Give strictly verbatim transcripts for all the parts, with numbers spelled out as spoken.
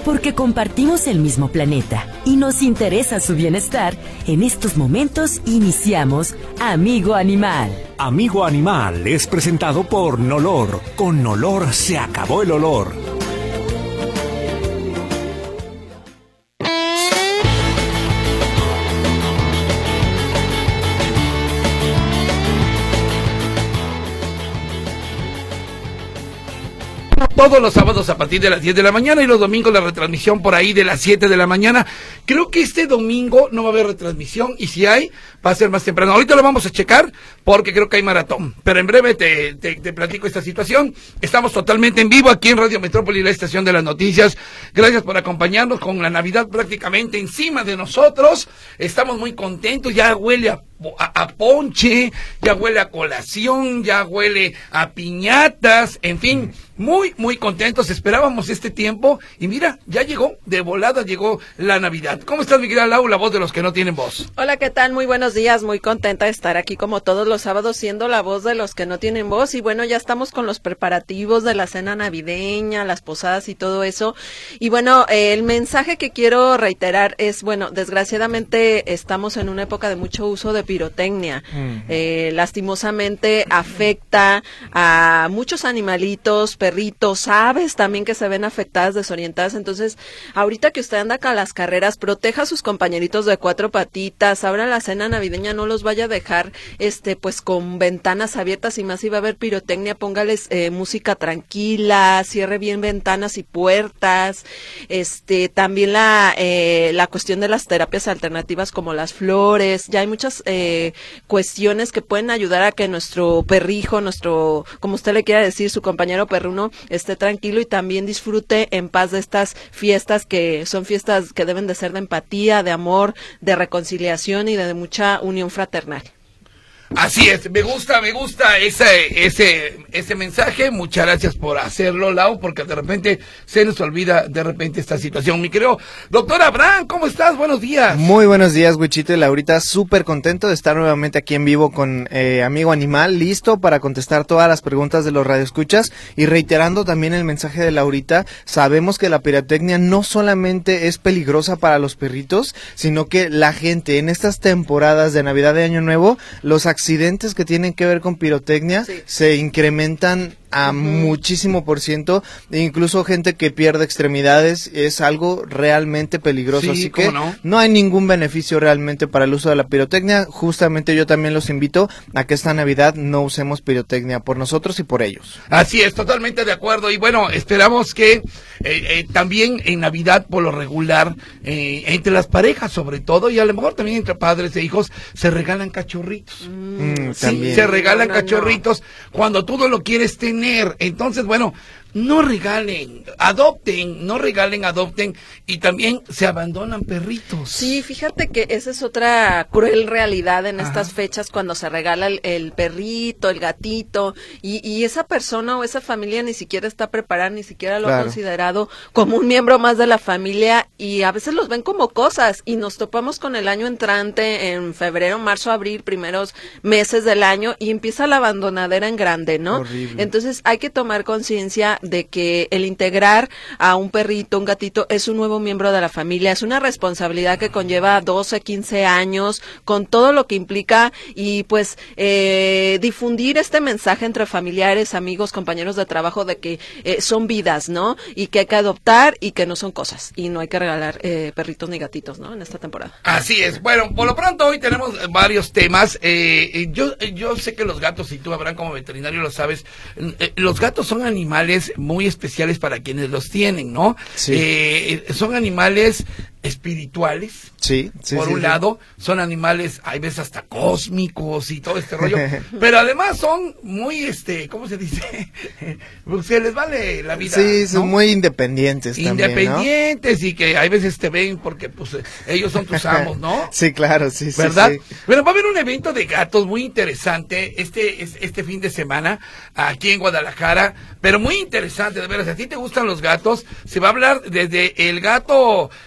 Porque compartimos el mismo planeta y nos interesa su bienestar, en estos momentos iniciamos Amigo Animal. Amigo Animal es presentado por Nolor. Con Nolor se acabó el olor. Todos los sábados a partir de las diez de la mañana y los domingos la retransmisión por ahí de las siete de la mañana. Creo que este domingo no va a haber retransmisión y si hay, va a ser más temprano. Ahorita lo vamos a checar porque creo que hay maratón. Pero en breve te, te, te platico esta situación. Estamos totalmente en vivo aquí en Radio Metrópoli, la estación de las noticias. Gracias por acompañarnos con la Navidad prácticamente encima de nosotros. Estamos muy contentos, ya huele a A, a ponche, ya huele a colación, ya huele a piñatas, en fin, muy, muy contentos, esperábamos este tiempo, y mira, ya llegó, de volada llegó la Navidad. ¿Cómo estás, mi querida Lau, la voz de los que no tienen voz? Hola, ¿qué tal? Muy buenos días, muy contenta de estar aquí como todos los sábados, siendo la voz de los que no tienen voz, y bueno, ya estamos con los preparativos de la cena navideña, las posadas y todo eso, y bueno, eh, el mensaje que quiero reiterar es, bueno, desgraciadamente estamos en una época de mucho uso de pirotecnia, uh-huh. eh, lastimosamente afecta a muchos animalitos, perritos, aves también que se ven afectadas, desorientadas. Entonces, ahorita que usted anda acá a las carreras, proteja a sus compañeritos de cuatro patitas, abra la cena navideña, no los vaya a dejar este pues con ventanas abiertas, y más si va a haber pirotecnia, póngales eh, música tranquila, cierre bien ventanas y puertas. Este también la eh, la cuestión de las terapias alternativas como las flores, ya hay muchas eh, cuestiones que pueden ayudar a que nuestro perrijo, nuestro, como usted le quiera decir, su compañero perruno, esté tranquilo y también disfrute en paz de estas fiestas que son fiestas que deben de ser de empatía, de amor, de reconciliación y de, de mucha unión fraternal. Así es, me gusta, me gusta ese, ese, ese mensaje. Muchas gracias por hacerlo, Lau, porque de repente se nos olvida de repente esta situación. Mi querido doctor Abraham, ¿cómo estás? Buenos días. Muy buenos días, Wichito y Laurita, súper contento de estar nuevamente aquí en vivo con eh, Amigo Animal, listo para contestar todas las preguntas de los radioescuchas, y reiterando también el mensaje de Laurita. Sabemos que la pirotecnia no solamente es peligrosa para los perritos, sino que la gente en estas temporadas de Navidad y Año Nuevo, los accidentes accidentes que tienen que ver con pirotecnia sí. se incrementan a uh-huh. muchísimo por ciento, e incluso gente que pierde extremidades. Es algo realmente peligroso, sí, así que no? no hay ningún beneficio realmente para el uso de la pirotecnia. Justamente yo también los invito a que esta Navidad no usemos pirotecnia, por nosotros y por ellos. Así es, totalmente de acuerdo, y bueno, esperamos que eh, eh, también en Navidad por lo regular, eh, entre las parejas sobre todo, y a lo mejor también entre padres e hijos, se regalan cachorritos. Mm, sí, también. se regalan no, no, cachorritos no. cuando tú no lo quieres tener. Entonces, bueno, no regalen, adopten, no regalen, adopten, y también se abandonan perritos. Sí, fíjate que esa es otra cruel realidad en Ajá. estas fechas, cuando se regala el, el perrito, el gatito, y, y esa persona o esa familia ni siquiera está preparada, ni siquiera lo claro. ha considerado como un miembro más de la familia, y a veces los ven como cosas, y nos topamos con el año entrante en febrero, marzo, abril, primeros meses del año, y empieza la abandonadera en grande, ¿no? Horrible. Entonces hay que tomar conciencia de que el integrar a un perrito, un gatito, es un nuevo miembro de la familia, es una responsabilidad que conlleva doce, quince años, con todo lo que implica, y pues eh, difundir este mensaje entre familiares, amigos, compañeros de trabajo, de que eh, son vidas, ¿no? Y que hay que adoptar, y que no son cosas, y no hay que regalar eh, perritos ni gatitos, ¿no? En esta temporada. Así es. Bueno, por lo pronto hoy tenemos varios temas. Eh, yo, yo sé que los gatos, y tú, Abraham, como veterinario lo sabes, eh, los gatos son animales muy especiales para quienes los tienen, ¿no? Sí. Eh, son animales espirituales, sí, sí, por sí, un sí. lado, son animales, hay veces hasta cósmicos y todo este rollo, pero además son muy, este, ¿cómo se dice? Pues se les vale la vida. Sí, son ¿no? muy independientes también, Independientes, ¿no? Y que hay veces te ven porque, pues, ellos son tus amos, ¿no? Sí, claro, sí, sí. ¿Verdad? Sí. Bueno, va a haber un evento de gatos muy interesante este, este fin de semana aquí en Guadalajara, pero muy interesante, de veras. Si a ti te gustan los gatos, se va a hablar desde el gato, este,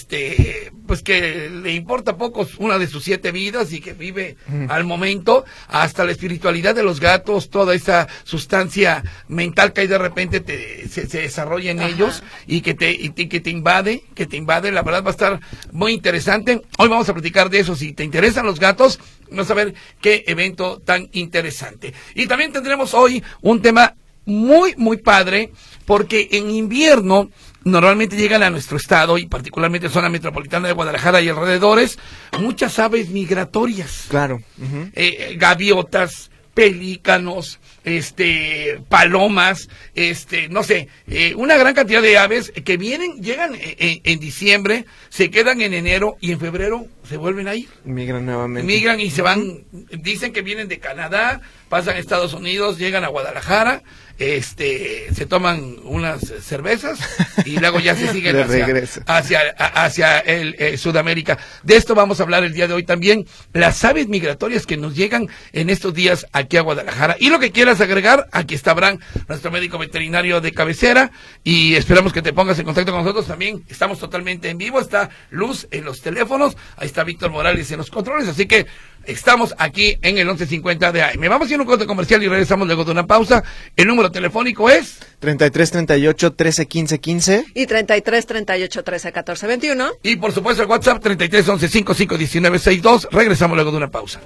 este, pues que le importa poco una de sus siete vidas y que vive mm. al momento, hasta la espiritualidad de los gatos, toda esa sustancia mental que hay de repente te, se, se desarrolla en Ajá. ellos y que te, y, y que te invade, que te invade, la verdad va a estar muy interesante. Hoy vamos a platicar de eso. Si te interesan los gatos, vamos a ver qué evento tan interesante. Y también tendremos hoy un tema muy, muy padre, porque en invierno normalmente llegan a nuestro estado, y particularmente zona metropolitana de Guadalajara y alrededores, muchas aves migratorias. Claro. Uh-huh. Eh, gaviotas, pelícanos, este, palomas, este, no sé, eh, una gran cantidad de aves que vienen, llegan en, en diciembre, se quedan en enero y en febrero se vuelven a ir. Migran nuevamente. Migran y se van, dicen que vienen de Canadá, pasan a Estados Unidos, llegan a Guadalajara, este, se toman unas cervezas y luego ya se siguen hacia, hacia, hacia el, eh, Sudamérica. De esto vamos a hablar el día de hoy también, las aves migratorias que nos llegan en estos días aquí a Guadalajara. Y lo que quieras agregar, aquí está Abraham, nuestro médico veterinario de cabecera, y esperamos que te pongas en contacto con nosotros también. Estamos totalmente en vivo, está Luz en los teléfonos, ahí está Víctor Morales en los controles, así que estamos aquí en el once cincuenta de A M. Vamos a ir a un corte comercial y regresamos luego de una pausa. El número telefónico es treinta y tres, treinta y ocho, trece, quince, quince y treinta y tres, treinta y ocho, trece, catorce, veintiuno. Y por supuesto el WhatsApp treinta y tres, once, cincuenta y cinco, diecinueve, sesenta y dos. Regresamos luego de una pausa.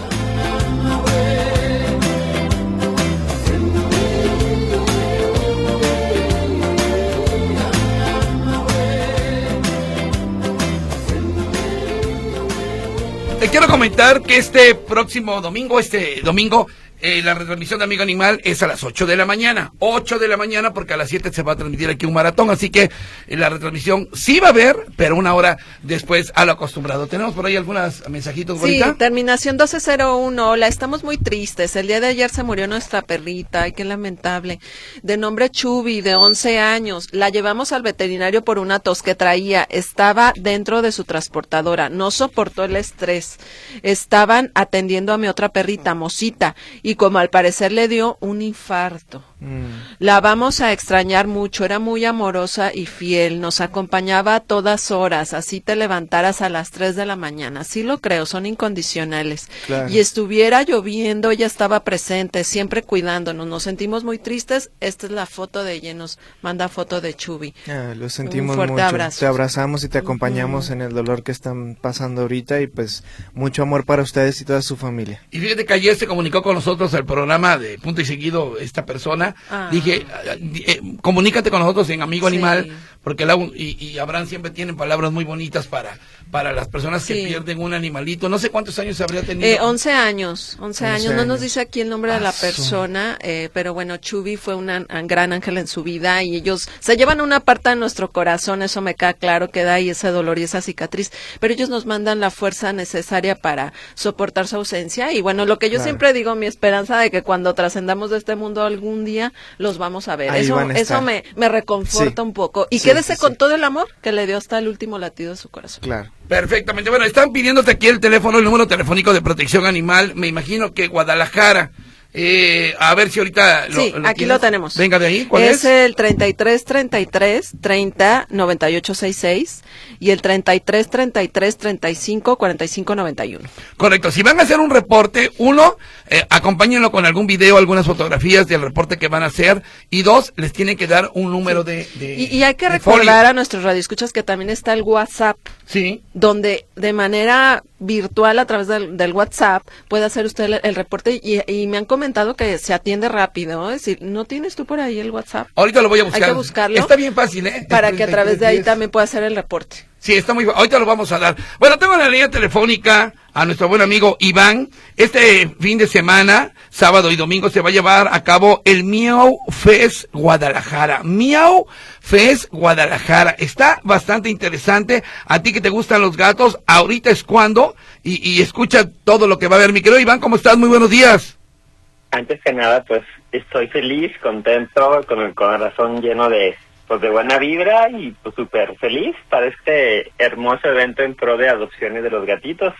Te quiero comentar que este próximo domingo, este domingo, eh, la retransmisión de Amigo Animal es a las ocho de la mañana. ocho de la mañana, porque a las siete se va a transmitir aquí un maratón, así que eh, la retransmisión sí va a haber, pero una hora después a lo acostumbrado. ¿Tenemos por ahí algunos mensajitos, bonita? Sí, terminación doce cero uno. Hola, estamos muy tristes. El día de ayer se murió nuestra perrita, ay, qué lamentable. De nombre Chubby, de once años. La llevamos al veterinario por una tos que traía. Estaba dentro de su transportadora. No soportó el estrés. Estaban atendiendo a mi otra perrita, Mosita, y como al parecer le dio un infarto. Mm. La vamos a extrañar mucho, era muy amorosa y fiel, nos acompañaba a todas horas, así te levantaras a las tres de la mañana, sí lo creo, son incondicionales. Claro. Y estuviera lloviendo, ella estaba presente, siempre cuidándonos, nos sentimos muy tristes. Esta es la foto de ella, nos manda foto de Chubby. Ah, lo sentimos un fuerte mucho, abrazo. Te abrazamos y te acompañamos uh-huh. en el dolor que están pasando ahorita, y pues mucho amor para ustedes y toda su familia. Y fíjate que ayer se comunicó con nosotros al programa de Punto y Seguido esta persona. Ah. Dije, eh, comunícate con nosotros en Amigo sí. Animal, porque la, y, y Abraham siempre tienen palabras muy bonitas para para las personas que sí. pierden un animalito. No sé cuántos años habría tenido. Eh, once años, once años. No nos dice aquí el nombre ah, de la persona, eh, pero bueno, Chubby fue un gran ángel en su vida, y ellos se llevan una parte de nuestro corazón, eso me queda claro, que da ahí ese dolor y esa cicatriz, pero ellos nos mandan la fuerza necesaria para soportar su ausencia. Y bueno, lo que yo claro. siempre digo, mi esperanza de que cuando trascendamos de este mundo algún día los vamos a ver. Ahí eso eso me, me reconforta sí. un poco. Y sí, quédese sí, con sí. todo el amor que le dio hasta el último latido de su corazón. Claro. Perfectamente. Bueno, están pidiéndote aquí el teléfono, el número telefónico de protección animal. Me imagino que Guadalajara. Eh, a ver si ahorita lo, sí, lo aquí lo tenemos. Venga de ahí, ¿cuál es? Es el treinta y tres, treinta y tres, treinta, noventa y ocho, sesenta y seis y el treinta y tres, treinta y tres, treinta y cinco, cuarenta y cinco, noventa y uno. Correcto. Si van a hacer un reporte, uno, eh, acompáñenlo con algún video, algunas fotografías del reporte que van a hacer, y dos, les tienen que dar un número sí. de, de y, y hay que recordar folio. A nuestros radioescuchas que también está el WhatsApp. Sí. Donde de manera virtual, a través del, del WhatsApp, puede hacer usted el, el reporte, y, y me han comentado que se atiende rápido, es decir, ¿no tienes tú por ahí el WhatsApp? Ahorita lo voy a buscar. Hay que buscarlo. Está bien fácil, ¿eh? Para que a través de ahí también pueda hacer el reporte. Sí, está muy fácil. Ahorita lo vamos a dar. Bueno, tengo en la línea telefónica a nuestro buen amigo Iván. Este fin de semana, sábado y domingo, se va a llevar a cabo el Miau Fest Guadalajara. Miau Fest Guadalajara. Está bastante interesante. A ti que te gustan los gatos, ahorita es cuando, y, y escucha todo lo que va a haber. Mi querido Iván, ¿cómo estás? Muy buenos días. Antes que nada, pues estoy feliz, contento, con el corazón lleno de pues de buena vibra, y pues súper feliz para este hermoso evento en pro de adopciones de los gatitos.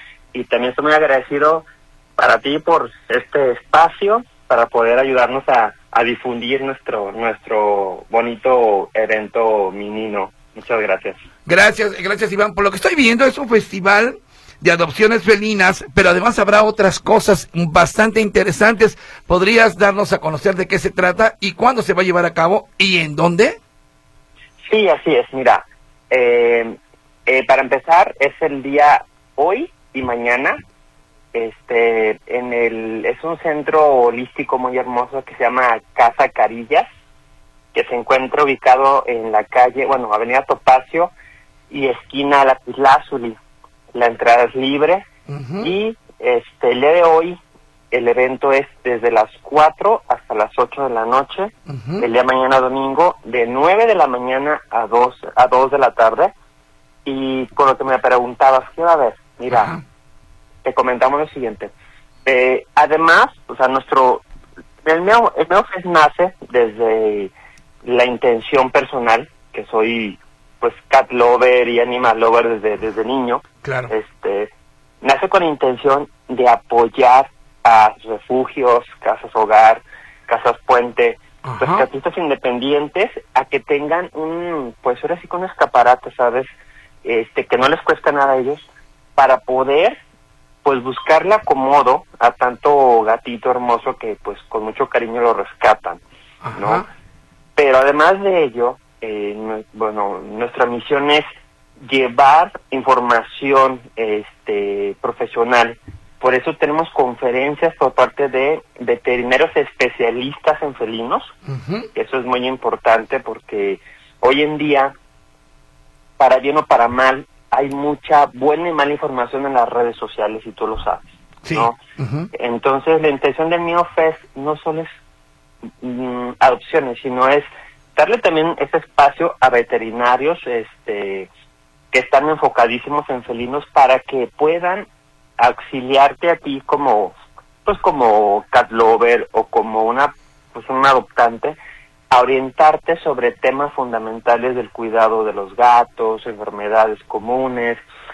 Y también estoy muy agradecido para ti por este espacio para poder ayudarnos a, a difundir nuestro nuestro bonito evento minino. Muchas gracias. Gracias, gracias Iván. Por lo que estoy viendo es un festival de adopciones felinas, pero además habrá otras cosas bastante interesantes. ¿Podrías darnos a conocer de qué se trata y cuándo se va a llevar a cabo y en dónde? Sí, así es. Mira, eh, eh, para empezar es el día hoy y mañana. Este, en el es un centro holístico muy hermoso que se llama Casa Carillas, que se encuentra ubicado en la calle, bueno, Avenida Topacio y esquina Lapislázuli. La entrada es libre. Uh-huh. Y este el día de hoy el evento es desde las cuatro hasta las ocho de la noche. Uh-huh. El día de mañana domingo de nueve de la mañana a dos a dos de la tarde. Y con lo que me preguntabas, ¿qué va a haber? Mira, uh-huh. te comentamos lo siguiente. Eh, además, o sea, nuestro el Meo, el Meo Fest nace desde la intención personal, que soy pues cat lover y animal lover desde desde niño. Claro. Este nace con la intención de apoyar a refugios, casas hogar, casas puente, los catistas independientes, a que tengan un, pues ahora sí con un escaparate, ¿sabes? Este, que no les cuesta nada a ellos, para poder pues buscarle acomodo a tanto gatito hermoso que pues con mucho cariño lo rescatan, ¿no? Ajá. Pero además de ello, eh, no, bueno, nuestra misión es llevar información este profesional. Por eso tenemos conferencias por parte de veterinarios especialistas en felinos. Uh-huh. Eso es muy importante porque hoy en día, para bien o para mal, hay mucha buena y mala información en las redes sociales y tú lo sabes, sí. ¿no? Uh-huh. Entonces la intención del Meo Fest no solo es mm, adopciones, sino es darle también ese espacio a veterinarios este que están enfocadísimos en felinos para que puedan auxiliarte a ti como pues como cat lover o como una pues un adoptante a orientarte sobre temas fundamentales del cuidado de los gatos, enfermedades comunes,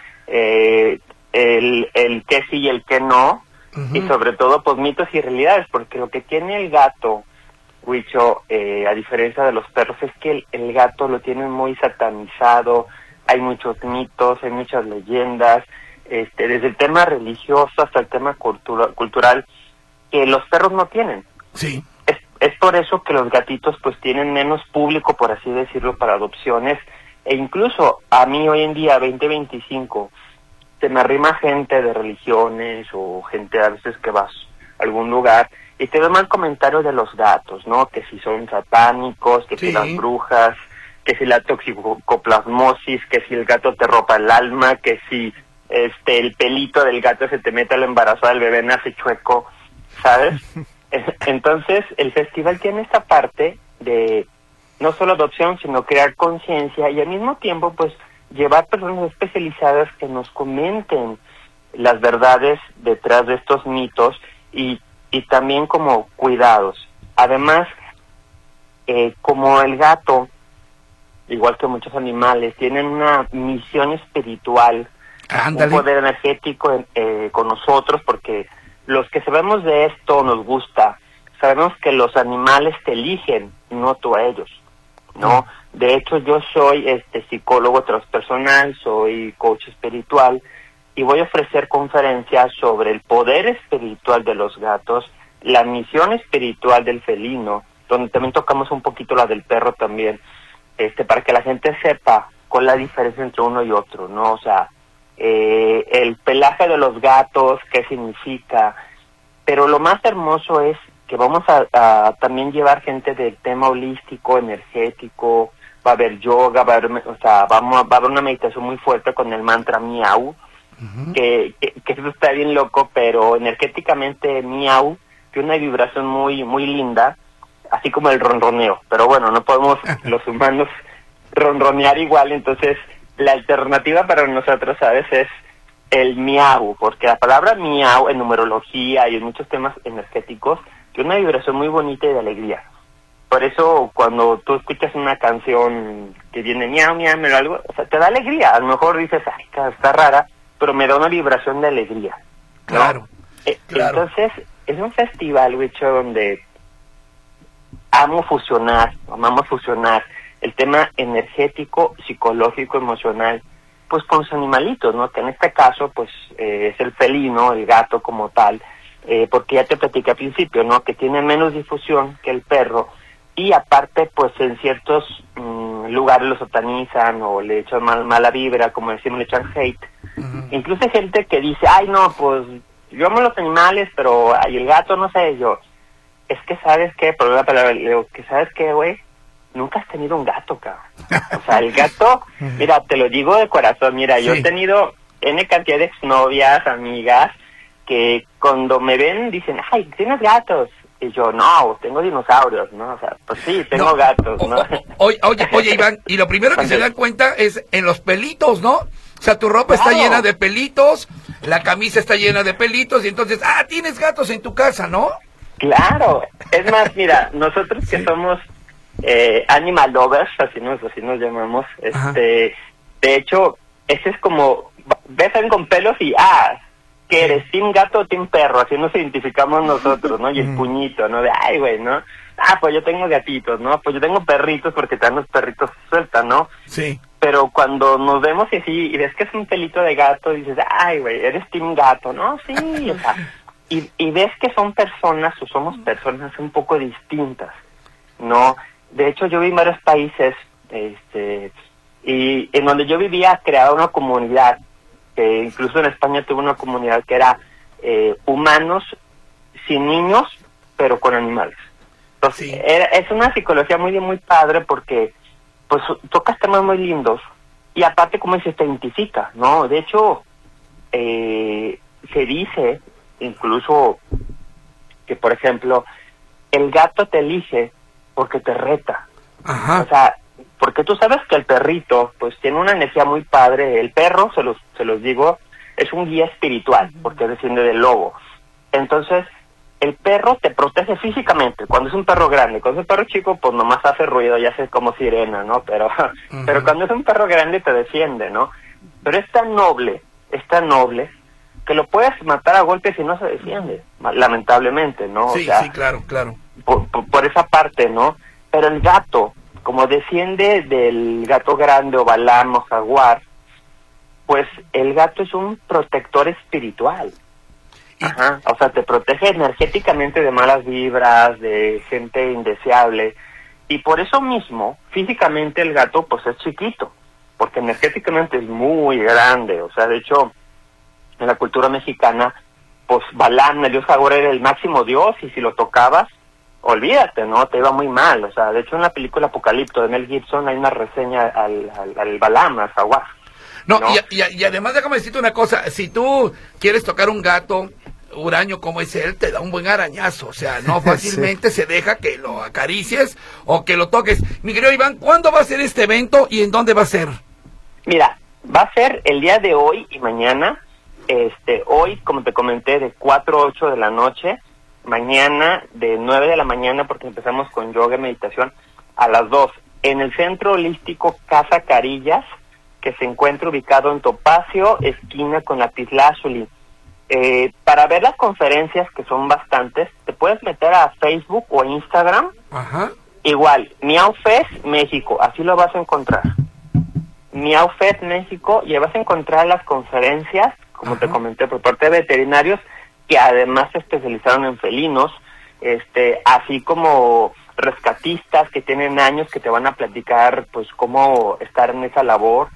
eh, el el qué sí y el qué no. Uh-huh. Y sobre todo pues mitos y realidades, porque lo que tiene el gato, Huicho, eh, a diferencia de los perros, es que el, el gato lo tienen muy satanizado. Hay muchos mitos, hay muchas leyendas, este, desde el tema religioso hasta el tema cultura, cultural, que los perros no tienen. Sí. Es, es por eso que los gatitos pues tienen menos público, por así decirlo, para adopciones, e incluso a mí hoy en día, veinte veinticinco, se me arrima gente de religiones o gente a veces que vas a algún lugar y te dan comentarios de los gatos, ¿no? Que si son satánicos, que sí. si las brujas, que si la toxicoplasmosis, que si el gato te ropa el alma, que si este el pelito del gato se te mete al embarazo del bebé, nace chueco, ¿sabes? Entonces, el festival tiene esta parte de no solo adopción, sino crear conciencia y al mismo tiempo, pues, llevar personas especializadas que nos comenten las verdades detrás de estos mitos y, y también como cuidados. Además, eh, como el gato, igual que muchos animales, tienen una misión espiritual, Ándale. un poder energético eh, con nosotros, porque los que sabemos de esto nos gusta, sabemos que los animales te eligen, no tú a ellos, ¿no? Mm. De hecho, yo soy este psicólogo transpersonal, soy coach espiritual, y voy a ofrecer conferencias sobre el poder espiritual de los gatos, la misión espiritual del felino, donde también tocamos un poquito la del perro también, este para que la gente sepa cuál es la diferencia entre uno y otro, ¿no? O sea, eh, el pelaje de los gatos, qué significa, pero lo más hermoso es que vamos a, a también llevar gente del tema holístico, energético, va a haber yoga, va a haber, o sea, vamos, va a haber una meditación muy fuerte con el mantra miau, uh-huh. que, que, que eso está bien loco, pero energéticamente miau tiene una vibración muy, muy linda, así como el ronroneo, pero bueno, no podemos los humanos ronronear igual, entonces la alternativa para nosotros a veces es el miau, porque la palabra miau en numerología y en muchos temas energéticos tiene una vibración muy bonita y de alegría. Por eso cuando tú escuchas una canción que viene miau, miau, miau, algo, o sea, te da alegría. A lo mejor dices, ay, está rara, pero me da una vibración de alegría, ¿no? Claro, eh, claro. Entonces, es un festival, Wicho, donde amo fusionar, amamos fusionar el tema energético, psicológico, emocional, pues con los animalitos, ¿no? Que en este caso, pues, eh, es el felino, el gato como tal, eh, porque ya te platicé al principio, ¿no? Que tiene menos difusión que el perro, y aparte, pues, en ciertos mmm, lugares lo satanizan o le echan mal, mala vibra, como decimos, le echan hate. Uh-huh. Incluso hay gente que dice, ay, no, pues, yo amo los animales, pero, ay, el gato, no sé, yo, es que, ¿sabes qué? Por una palabra, le digo, que ¿sabes qué, güey? Nunca has tenido un gato, cabrón. O sea, el gato, mira, te lo digo de corazón, mira, sí. Yo he tenido N cantidad de exnovias, amigas, que cuando me ven dicen, ay, ¿tienes gatos? Y yo, no, tengo dinosaurios, ¿no? O sea, pues sí, tengo no, gatos, ¿no? O, o, oye, oye, Iván, y lo primero que se dan cuenta es en los pelitos, ¿no? O sea, tu ropa claro. Está llena de pelitos, la camisa está llena de pelitos, y entonces, ah, tienes gatos en tu casa, ¿no? Claro, es más, mira, nosotros que sí. somos... Eh, animal lovers, así nos, así nos llamamos, este, ajá. De hecho, ese es como, ves a alguien con pelos y, ah, que eres team gato o team perro, así nos identificamos nosotros, ¿no? Y el puñito, ¿no? De, ay, güey, ¿no? Ah, pues yo tengo gatitos, ¿no? Pues yo tengo perritos porque te dan los perritos sueltas, ¿no? Sí. Pero cuando nos vemos y así, y ves que es un pelito de gato, dices, ay, güey, eres team gato, ¿no? Sí, o sea, y, y ves que son personas, o somos personas un poco distintas, ¿no? De hecho, yo viví en varios países, este, y en donde yo vivía creaba una comunidad, que incluso en España tuve una comunidad que era eh, humanos sin niños, pero con animales. Entonces, sí. era, es una psicología muy muy padre porque, pues, tocas temas muy lindos, y aparte, como dices, te identifica, ¿no? De hecho, eh, se dice, incluso, que por ejemplo, el gato te elige porque te reta. Ajá. O sea, porque tú sabes que el perrito, pues, tiene una energía muy padre. El perro, se los, se los digo, es un guía espiritual, porque desciende del lobo. Entonces, el perro te protege físicamente, cuando es un perro grande. Cuando es un perro chico, pues, nomás hace ruido, ya hace como sirena, ¿no? Pero, uh-huh. pero cuando es un perro grande, te defiende, ¿no? Pero es tan noble, es tan noble, que lo puedes matar a golpes y no se defiende, lamentablemente, ¿no? Sí, o sea, sí, claro, claro. Por, por, por esa parte, ¿no? Pero el gato, como desciende del gato grande o Balam o jaguar, pues el gato es un protector espiritual. Ajá, o sea, te protege energéticamente de malas vibras, de gente indeseable, y por eso mismo, físicamente el gato pues es chiquito, porque energéticamente es muy grande. O sea, de hecho, en la cultura mexicana, pues Balam, el dios jaguar, era el máximo dios, y si lo tocabas, olvídate, ¿no? Te iba muy mal. O sea, de hecho en la película Apocalipto de Mel Gibson hay una reseña al, al, al Balam, al jaguar. No, ¿no? Y, y, y además déjame decirte una cosa, si tú quieres tocar un gato huraño como es él, te da un buen arañazo, o sea, no fácilmente sí. se deja que lo acaricies o que lo toques. Mi querido Iván, ¿cuándo va a ser este evento y en dónde va a ser? Mira, va a ser el día de hoy y mañana. Este, hoy, como te comenté, de cuatro a ocho de la noche, mañana de nueve de la mañana, porque empezamos con yoga y meditación, a las dos, en el Centro Holístico Casa Carillas, que se encuentra ubicado en Topacio, esquina con Lapislázuli. Eh, para ver las conferencias, que son bastantes, te puedes meter a Facebook o Instagram. Ajá. Igual, MiauFest México, así lo vas a encontrar. MiauFest México, y vas a encontrar las conferencias, como Ajá. te comenté, por parte de veterinarios, que además se especializaron en felinos, este, así como rescatistas que tienen años que te van a platicar, pues, cómo estar en esa labor.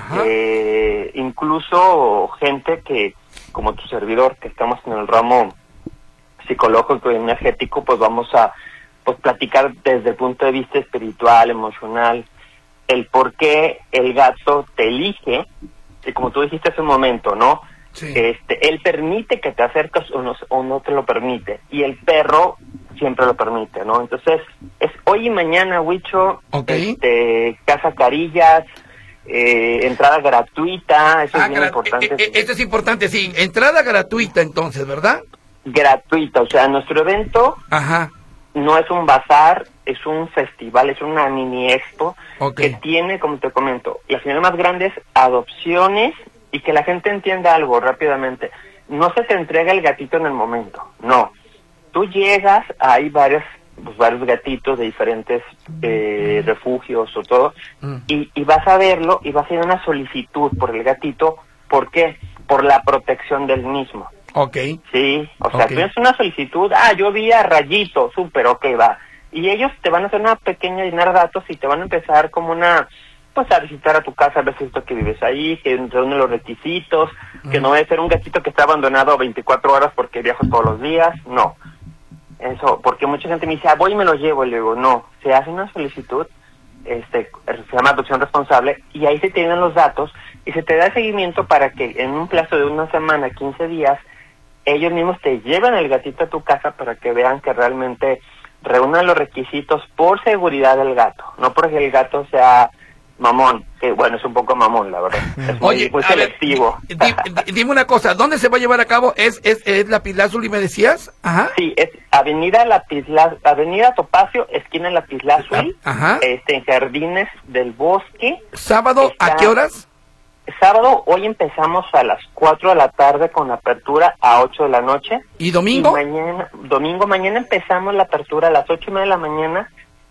Eh, incluso gente que, como tu servidor, que estamos en el ramo psicológico y energético, pues vamos a pues platicar desde el punto de vista espiritual, emocional, el por qué el gato te elige, y como tú dijiste hace un momento, ¿no? Sí. Este, él permite que te acerques o no, o no te lo permite, y el perro siempre lo permite, ¿no? Entonces, es hoy y mañana, Huicho, okay. este, Casa Carillas, Eh, entrada gratuita, eso ah, es bien gra- importante. Eh, eh, esto es importante, sí, entrada gratuita entonces, ¿verdad? Gratuita, o sea, nuestro evento Ajá. no es un bazar, es un festival, es una mini expo okay. que tiene, como te comento, las señales más grandes, adopciones, y que la gente entienda algo rápidamente. No se te entrega el gatito en el momento, no. Tú llegas, hay varias pues, varios gatitos de diferentes eh, refugios o todo, Mm. y, y vas a verlo y vas a ir a una solicitud por el gatito. ¿Por qué? Por la protección del mismo. Ok. Sí, o sea, Ok. tú haces una solicitud, ah, yo vi a Rayito, súper, ok, va. Y ellos te van a hacer una pequeña llenar datos y te van a empezar como una, pues a visitar a tu casa, a ver si esto que vives ahí, que reúne los requisitos, que no debe ser un gatito que está abandonado veinticuatro horas porque viajo todos los días, no. Eso, porque mucha gente me dice, ah, voy y me lo llevo, y le digo, no, se hace una solicitud, este, se llama adopción responsable, y ahí se tienen los datos, y se te da seguimiento para que en un plazo de una semana, quince días, ellos mismos te llevan el gatito a tu casa para que vean que realmente reúnan los requisitos por seguridad del gato, no porque el gato sea mamón, que bueno, es un poco mamón, la verdad, es muy, Oye, muy a ver, selectivo. di- di- dime una cosa, ¿dónde se va a llevar a cabo? ¿Es, es, es Lapislázuli, me decías? Ajá. Sí, es Avenida Lapisla, Avenida Topacio, esquina Lapislázuli, Ajá. este, en Jardines del Bosque. ¿Sábado a Está- qué horas? Sábado, hoy empezamos a las cuatro de la tarde con apertura a ocho de la noche. ¿Y domingo? Y mañana, domingo, mañana empezamos la apertura a las ocho y media de la mañana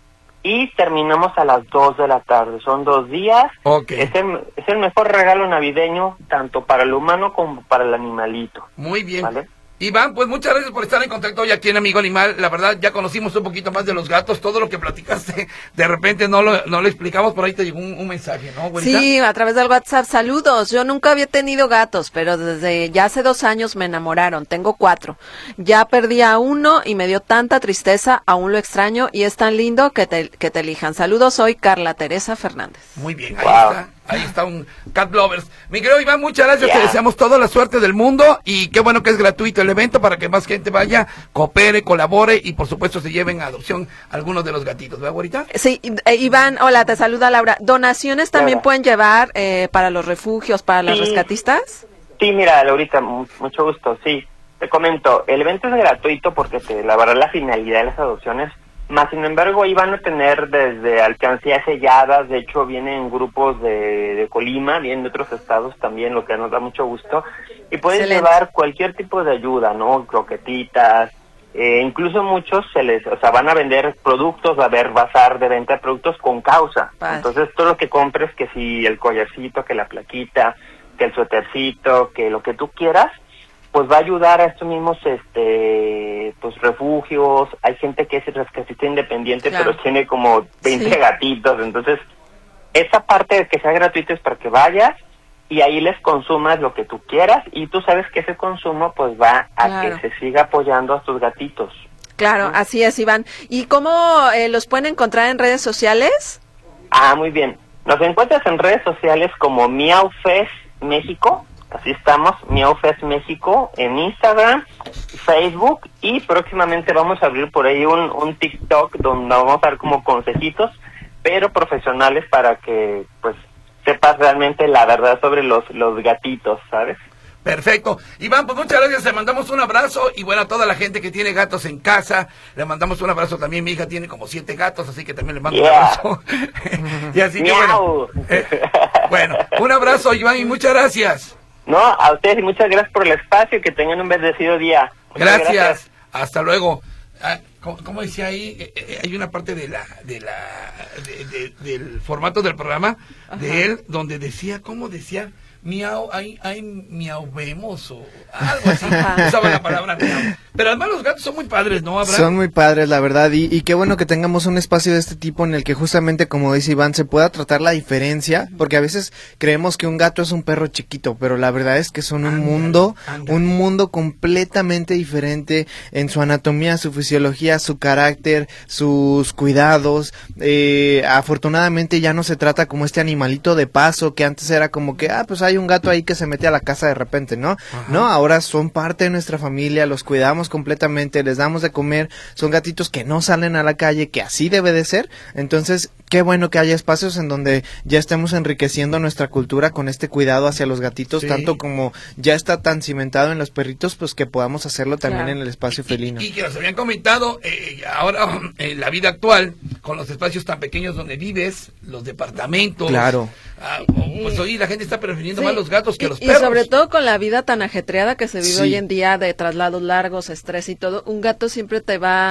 y terminamos a las dos de la tarde. Son dos días. Ok. Es el, es el mejor regalo navideño, tanto para el humano como para el animalito. Muy bien. ¿Vale? Iván, pues muchas gracias por estar en contacto hoy aquí en Amigo Animal. La verdad, ya conocimos un poquito más de los gatos. Todo lo que platicaste, de repente no lo, no lo explicamos, por ahí te llegó un, un mensaje, ¿no, güerita? Sí, a través del WhatsApp, saludos. Yo nunca había tenido gatos, pero desde ya hace dos años me enamoraron. Tengo cuatro. Ya perdí a uno y me dio tanta tristeza, aún lo extraño y es tan lindo que te, que te elijan. Saludos, soy Carla Teresa Fernández. Muy bien, ahí Wow. está. Ahí está un Cat Lovers. Mi querido Iván, muchas gracias. Yeah. Te deseamos toda la suerte del mundo. Y qué bueno que es gratuito el evento para que más gente vaya, coopere, colabore y por supuesto se lleven a adopción algunos de los gatitos. ¿Verdad, güerita? Sí, eh, Iván, hola, te saluda Laura. ¿Donaciones también Hola. pueden llevar eh, para los refugios, para las Sí. rescatistas? Sí, mira, Laurita, mu- mucho gusto, sí. Te comento, el evento es gratuito porque te, la verdad la finalidad de las adopciones, más sin embargo ahí van a tener desde alcancías selladas, de hecho vienen grupos de, de Colima, vienen de otros estados también, lo que nos da mucho gusto, y puedes Excelente. llevar cualquier tipo de ayuda, ¿no? Croquetitas, eh, incluso muchos se les, o sea, van a vender productos, va a haber bazar de venta de productos con causa, Padre. entonces todo lo que compres, que si el collarcito, que la plaquita, que el suétercito, que lo que tú quieras, pues va a ayudar a estos mismos este pues refugios. Hay gente que es rescatista independiente, Claro. pero tiene como veinte Sí. gatitos, entonces esa parte de que sea gratuito es para que vayas y ahí les consumas lo que tú quieras y tú sabes que ese consumo pues va a Claro. que se siga apoyando a tus gatitos. Claro, así es, Iván. ¿Y cómo eh, los pueden encontrar en redes sociales? Ah, muy bien. Nos encuentras en redes sociales como Miau Fest México. Así estamos, Miau Fest México, en Instagram, Facebook, y próximamente vamos a abrir por ahí un, un TikTok donde vamos a dar como consejitos, pero profesionales para que pues sepas realmente la verdad sobre los, los gatitos, ¿sabes? Perfecto. Iván, pues muchas gracias. Le mandamos un abrazo. Y bueno, a toda la gente que tiene gatos en casa, le mandamos un abrazo también. Mi hija tiene como siete gatos, así que también le mando Yeah. un abrazo. Y así que bueno. Miau. eh, bueno, un abrazo, Iván, y muchas gracias. No, a ustedes y muchas gracias por el espacio, que tengan un bendecido día. Muchas Gracias. Hasta luego. Ah, ¿cómo, cómo decía ahí? Eh, eh, hay una parte de la, de la, de- de- del formato del programa de él donde decía, ¿cómo decía? Miau, ay, ay, miau, vemos o algo así. Ajá. Usaba la palabra miau. Pero además los gatos son muy padres, ¿no, Abraham? Son muy padres, la verdad, y, y qué bueno que tengamos un espacio de este tipo en el que justamente, como dice Iván, se pueda tratar la diferencia, porque a veces creemos que un gato es un perro chiquito, pero la verdad es que son un Ándale, mundo, ándale. un mundo completamente diferente en su anatomía, su fisiología, su carácter, sus cuidados. Eh, afortunadamente ya no se trata como este animalito de paso que antes era como que, ah, pues hay un gato ahí que se mete a la casa de repente, ¿no? Ajá. No, ahora son parte de nuestra familia, los cuidamos completamente, les damos de comer, son gatitos que no salen a la calle, que así debe de ser. Entonces, qué bueno que haya espacios en donde ya estemos enriqueciendo nuestra cultura con este cuidado hacia los gatitos, Sí. tanto como ya está tan cimentado en los perritos, pues que podamos hacerlo también Claro. en el espacio felino. Y, y que nos habían comentado, eh, ahora en la vida actual, con los espacios tan pequeños donde vives, los departamentos. Claro. ah, pues hoy la gente está prefiriendo Sí. más los gatos que y, los y perros. sobre todo con la vida tan ajetreada que se vive Sí. hoy en día de traslados largos, estrés y todo, un gato siempre te va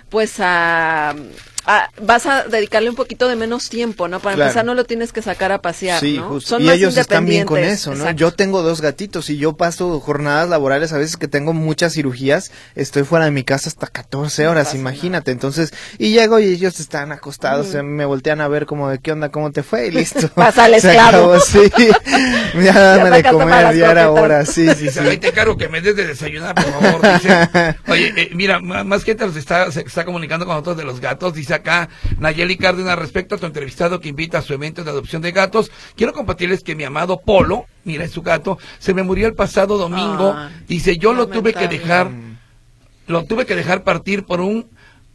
pues a... Ah, vas a dedicarle un poquito de menos tiempo, ¿no? Para claro. empezar no lo tienes que sacar a pasear, sí, ¿no? Justo. Son y más ellos están bien con independientes. eso, ¿no? Exacto. Yo tengo dos gatitos y yo paso jornadas laborales, a veces que tengo muchas cirugías, estoy fuera de mi casa hasta catorce horas, no imagínate. Nada. Entonces, y llego y ellos están acostados, mm. me voltean a ver como de qué onda, cómo te fue y listo. Pásale, esclavo. Sí, ya dame de comer, ya era hora, sí, sí, sí. Ahí te cargo que me des de desayunar, por favor, dice. Oye, eh, mira, más gente nos está, se está comunicando con nosotros de los gatos, dice acá Nayeli Cárdenas, respecto a tu entrevistado que invita a su evento de adopción de gatos, quiero compartirles que mi amado Polo, mira, es su gato, se me murió el pasado domingo, ah, dice, yo lo tuve que dejar, lo tuve que dejar partir por un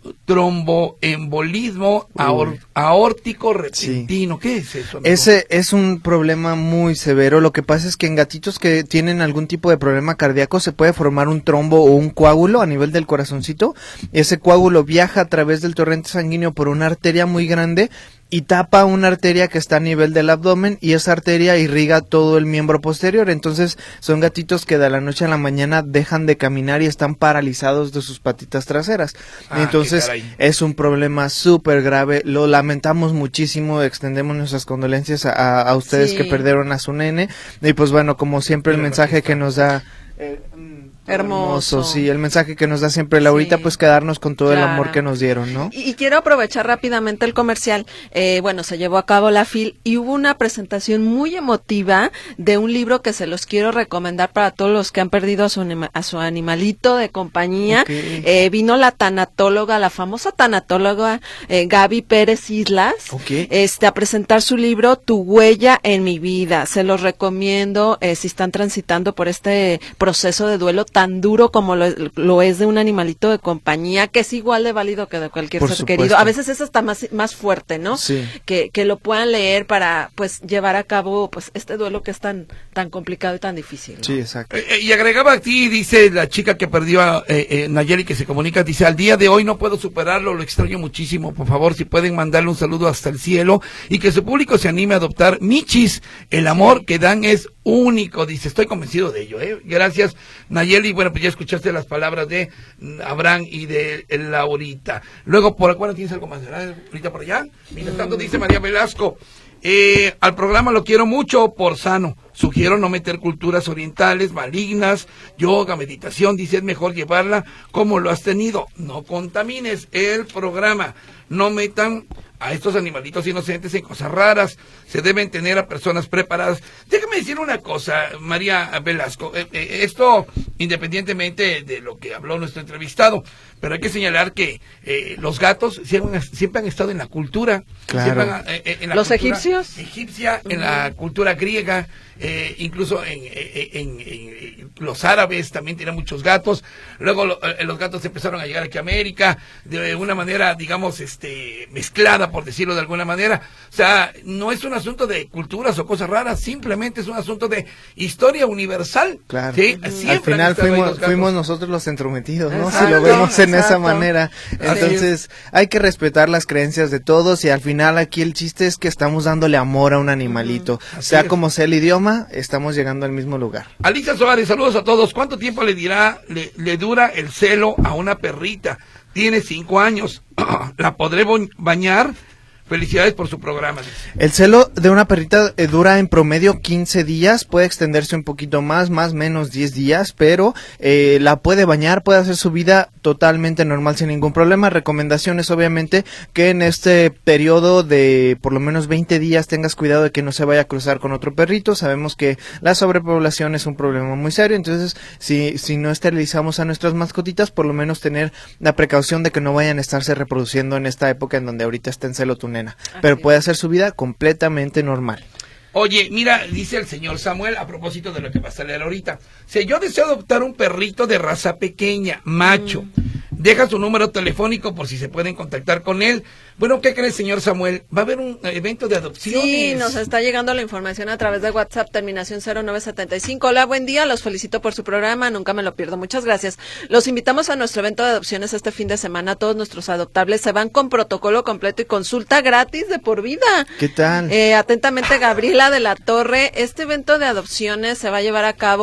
tromboembolismo aor, aórtico repentino. Sí. ¿Qué es eso, amigo? Ese es un problema muy severo. Lo que pasa es que en gatitos que tienen algún tipo de problema cardíaco se puede formar un trombo o un coágulo a nivel del corazoncito. Ese coágulo viaja a través del torrente sanguíneo por una arteria muy grande y tapa una arteria que está a nivel del abdomen y esa arteria irriga todo el miembro posterior. Entonces son gatitos que de la noche a la mañana dejan de caminar y están paralizados de sus patitas traseras. Ah, entonces es un problema súper grave, lo lamentamos muchísimo, extendemos nuestras condolencias a, a ustedes sí. que perdieron a su nene y pues bueno, como siempre el mensaje que nos da... Eh, Hermoso. Hermoso, sí, el mensaje que nos da siempre Laurita, sí. pues quedarnos con todo claro. el amor que nos dieron, ¿no? Y, y quiero aprovechar rápidamente el comercial, eh, bueno, se llevó a cabo la F I L y hubo una presentación muy emotiva de un libro que se los quiero recomendar para todos los que han perdido a su, anima, a su animalito de compañía. Okay. Eh, vino la tanatóloga, la famosa tanatóloga eh, Gaby Pérez Islas, okay. este, a presentar su libro Tu huella en mi vida. Se los recomiendo eh, si están transitando por este proceso de duelo tan duro como lo, lo es de un animalito de compañía, que es igual de válido que de cualquier Por ser supuesto. querido. A veces eso está más, más fuerte, ¿no? Sí. Que, que lo puedan leer para, pues, llevar a cabo, pues, este duelo que es tan, tan complicado y tan difícil, ¿no? Sí, exacto. Eh, y agregaba aquí, dice la chica que perdió a eh, eh, Nayeli, que se comunica, dice, al día de hoy no puedo superarlo, lo extraño muchísimo, por favor, si pueden mandarle un saludo hasta el cielo, y que su público se anime a adoptar Michis, el amor que dan es único, dice, estoy convencido de ello, ¿eh? Gracias, Nayeli. Bueno, pues ya escuchaste las palabras de Abraham y de Laurita. Luego, por acuerdo, ¿tienes algo más? Ahorita por allá. Mientras tanto, dice María Velasco, eh, al programa lo quiero mucho por sano. Sugiero no meter culturas orientales malignas, yoga, meditación, dice, es mejor llevarla como lo has tenido. No contamines el programa, no metan a estos animalitos inocentes en cosas raras, se deben tener a personas preparadas. Déjame decir una cosa, María Velasco, eh, eh, esto independientemente de lo que habló nuestro entrevistado, pero hay que señalar que eh, los gatos siempre, siempre han estado en la cultura, claro. siempre han, eh, en la los cultura egipcios, egipcia, en uh-huh. la cultura griega, eh, incluso en, en, en, en los árabes también tienen muchos gatos. Luego lo, eh, los gatos empezaron a llegar aquí a América de una manera, digamos, este mezclada, por decirlo de alguna manera. O sea, no es un asunto de culturas o cosas raras, simplemente es un asunto de historia universal. Claro. ¿Sí? Uh-huh. Al final fuimos, fuimos nosotros los entrometidos, ¿no? Exacto, si lo vemos en exacto. esa manera. Entonces, hay que respetar las creencias de todos y al final aquí el chiste es que estamos dándole amor a un animalito. Uh-huh. Sea es. como sea el idioma, estamos llegando al mismo lugar. Alicia Suárez, saludos a todos. ¿Cuánto tiempo le dirá, le, le dura el celo a una perrita? Tiene cinco años. ¿La podré bañar? Felicidades por su programa. El celo de una perrita eh, dura en promedio quince días, puede extenderse un poquito más, más menos diez días, pero eh, la puede bañar, puede hacer su vida totalmente normal sin ningún problema. Recomendaciones obviamente que en este periodo de por lo menos veinte días tengas cuidado de que no se vaya a cruzar con otro perrito. Sabemos que la sobrepoblación es un problema muy serio, entonces si, si no esterilizamos a nuestras mascotitas, por lo menos tener la precaución de que no vayan a estarse reproduciendo en esta época en donde ahorita está en celo tu nena. Pero puede hacer su vida completamente normal. Oye, mira, dice el señor Samuel, a propósito de lo que vas a leer ahorita. Si yo deseo adoptar un perrito de raza pequeña, macho, mm. deja su número telefónico por si se pueden contactar con él. Bueno, ¿qué crees, señor Samuel? ¿Va a haber un evento de adopciones? Sí, nos está llegando la información a través de WhatsApp, terminación cero nueve setenta y cinco. Hola, buen día, los felicito por su programa, nunca me lo pierdo, muchas gracias. Los invitamos a nuestro evento de adopciones este fin de semana. Todos nuestros adoptables se van con protocolo completo y consulta gratis de por vida. ¿Qué tal? Eh, atentamente, Gabriela de la Torre. Este evento de adopciones se va a llevar a cabo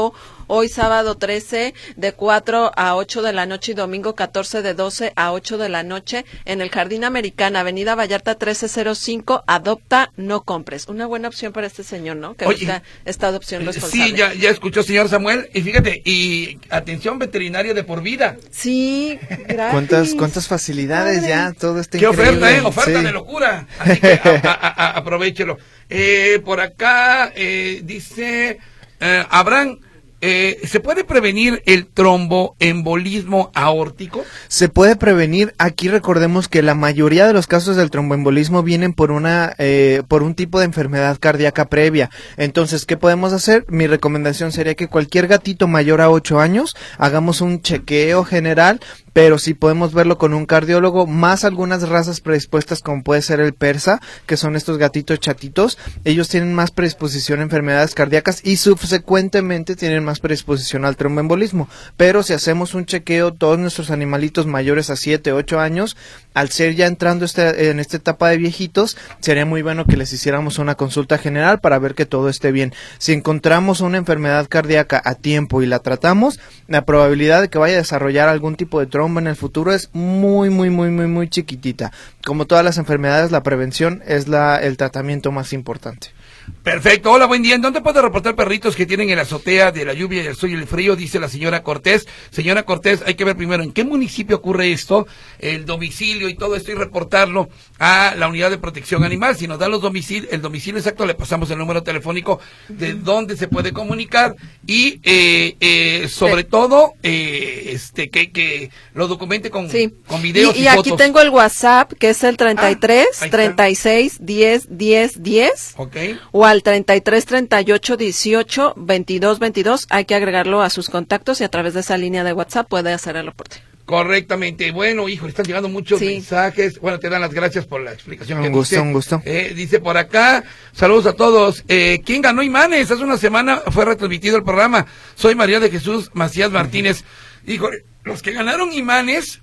hoy sábado trece de cuatro a ocho de la noche y domingo catorce de doce a ocho de la noche en el Jardín Americana, Avenida Vallarta trece cero cinco, adopta, no compres. Una buena opción para este señor, ¿no? Que Oye, busca esta adopción responsable. Sí, ya, ya escuchó, señor Samuel, y fíjate, y atención veterinaria de por vida. Sí, gracias. ¿Cuántas, cuántas facilidades Padre. ya? Todo está Qué increíble. oferta, ¿eh? Oferta Sí. de locura. Así que a, a, a, aprovéchelo. Eh, por acá eh, dice eh, Abraham, eh, ¿se puede prevenir el tromboembolismo aórtico? Se puede prevenir. Aquí recordemos que la mayoría de los casos del tromboembolismo vienen por una eh, por un tipo de enfermedad cardíaca previa. Entonces, ¿qué podemos hacer? Mi recomendación sería que cualquier gatito mayor a ocho años hagamos un chequeo general, pero si podemos verlo con un cardiólogo, más algunas razas predispuestas como puede ser el persa, que son estos gatitos chatitos, ellos tienen más predisposición a enfermedades cardíacas y subsecuentemente tienen más predisposición al tromboembolismo. Pero si hacemos un chequeo, todos nuestros animalitos mayores a siete, ocho años, al ser ya entrando este, en esta etapa de viejitos, sería muy bueno que les hiciéramos una consulta general para ver que todo esté bien. Si encontramos una enfermedad cardíaca a tiempo y la tratamos, la probabilidad de que vaya a desarrollar algún tipo de trombo en el futuro es muy, muy, muy, muy, muy chiquitita. Como todas las enfermedades, la prevención es la, el tratamiento más importante. Perfecto, hola, buen día. ¿En dónde puedo reportar perritos que tienen en la azotea de la lluvia y el sol y el frío? Dice la señora Cortés. Señora Cortés, hay que ver primero en qué municipio ocurre esto, el domicilio y todo esto, y reportarlo a la unidad de protección animal. Si nos dan los domicilios, el domicilio exacto, le pasamos el número telefónico de dónde se puede comunicar y eh, eh, sobre sí. todo eh, este que, que lo documente con, sí. con videos y, y, y fotos. aquí tengo el WhatsApp, que es el treinta y tres, Ah, treinta y seis, diez, diez, diez. Ok. O al treinta y tres, treinta y ocho, dieciocho, veintidós, veintidós, hay que agregarlo a sus contactos y a través de esa línea de WhatsApp puede hacer el reporte. Correctamente. Bueno, hijo, están llegando muchos sí. mensajes. Bueno, te dan las gracias por la explicación. Un que gusto, dice. un gusto. Eh, dice por acá, saludos a todos. Eh, ¿Quién ganó imanes? Hace una semana fue retransmitido el programa. Soy María de Jesús Macías Martínez. Uh-huh. Hijo, los que ganaron imanes,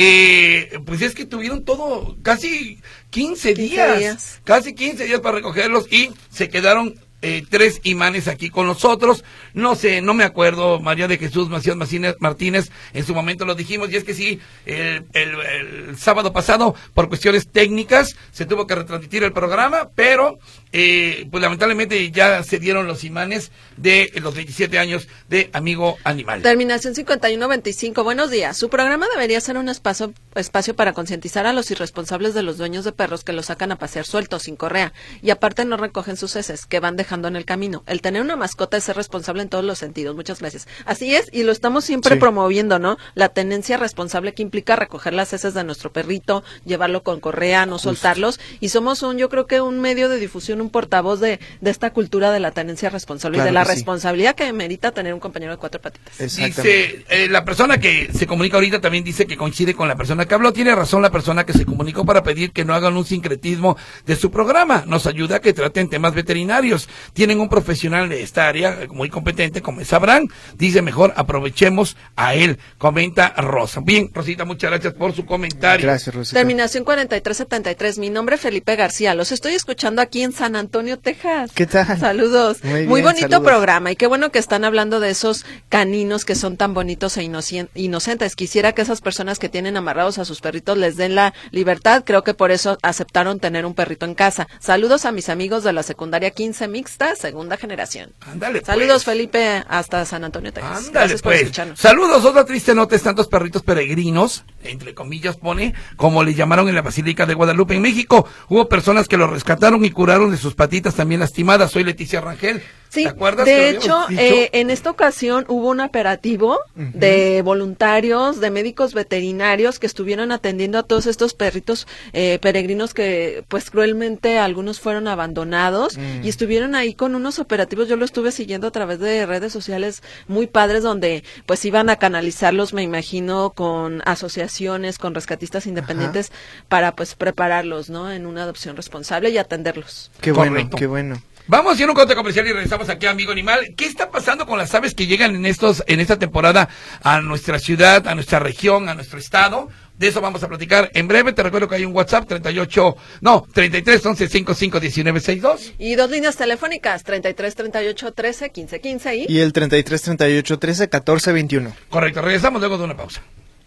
eh, pues es que tuvieron todo, casi quince días, días. Casi quince días para recogerlos y se quedaron Eh, tres imanes aquí con nosotros. No sé, no me acuerdo, María de Jesús Macías Martínez, en su momento lo dijimos, y es que sí, el, el, el sábado pasado, por cuestiones técnicas, se tuvo que retransmitir el programa, pero eh, pues lamentablemente ya se dieron los imanes de los veintisiete años de Amigo Animal. Terminación cincuenta y uno veinticinco, buenos días. Su programa debería ser un espacio, espacio para concientizar a los irresponsables de los dueños de perros que los sacan a pasear sueltos, sin correa, y aparte no recogen sus heces, que van dejando en el camino. El tener una mascota es ser responsable en todos los sentidos, muchas veces. Así es, y lo estamos siempre sí. promoviendo, ¿no? La tenencia responsable que implica recoger las heces de nuestro perrito, llevarlo con correa, no Justo. soltarlos, y somos un, yo creo que un medio de difusión, un portavoz de, de esta cultura de la tenencia responsable claro y de la sí. responsabilidad que merita tener un compañero de cuatro patitas. Dice, eh, la persona que se comunica ahorita también dice que coincide con la persona que habló. Tiene razón la persona que se comunicó para pedir que no hagan un sincretismo de su programa. Nos ayuda a que traten temas veterinarios. Tienen un profesional de esta área muy competente como es Abraham. Dice, mejor aprovechemos a él, comenta Rosa. Bien, Rosita, muchas gracias por su comentario. Gracias, Rosita. Terminación cuarenta y tres setenta y tres. Mi nombre es Felipe García. Los estoy escuchando aquí en San Antonio, Texas. ¿Qué tal? Saludos. Muy, bien, muy bonito saludos. programa y qué bueno que están hablando de esos caninos que son tan bonitos e inocien- inocentes. Quisiera que esas personas que tienen amarrados a sus perritos les den la libertad. Creo que por eso aceptaron tener un perrito en casa. Saludos a mis amigos de la secundaria quince mixta, segunda generación. Ándale, pues. Saludos, Felipe, hasta San Antonio, Texas. Ándale, Gracias por pues. escucharnos. Saludos, otra triste nota es tantos perritos peregrinos, entre comillas pone, como le llamaron en la Basílica de Guadalupe en México. Hubo personas que los rescataron y curaron de sus patitas también lastimadas. Soy Leticia Rangel. Sí, ¿te acuerdas? de hecho, eh, en esta ocasión hubo un operativo uh-huh. de voluntarios, de médicos veterinarios que estuvieron atendiendo a todos estos perritos eh, peregrinos que pues cruelmente algunos fueron abandonados uh-huh. y estuvieron ahí con unos operativos. Yo lo estuve siguiendo a través de redes sociales muy padres donde pues iban a canalizarlos, me imagino, con asociaciones, con rescatistas independientes uh-huh. para pues prepararlos, ¿no? En una adopción responsable y atenderlos. Qué Correcto. bueno, qué bueno. Vamos a hacer un corte comercial y regresamos aquí a Amigo Animal. ¿Qué está pasando con las aves que llegan en estos en esta temporada a nuestra ciudad, a nuestra región, a nuestro estado? De eso vamos a platicar en breve. Te recuerdo que hay un WhatsApp treinta y ocho, no, treinta y tres, once, cincuenta y cinco, diecinueve, sesenta y dos. Y dos líneas telefónicas, treinta y tres, treinta y ocho, trece, quince, quince y... Y el treinta y tres, treinta y ocho, trece, catorce, veintiuno. Correcto, regresamos luego de una pausa.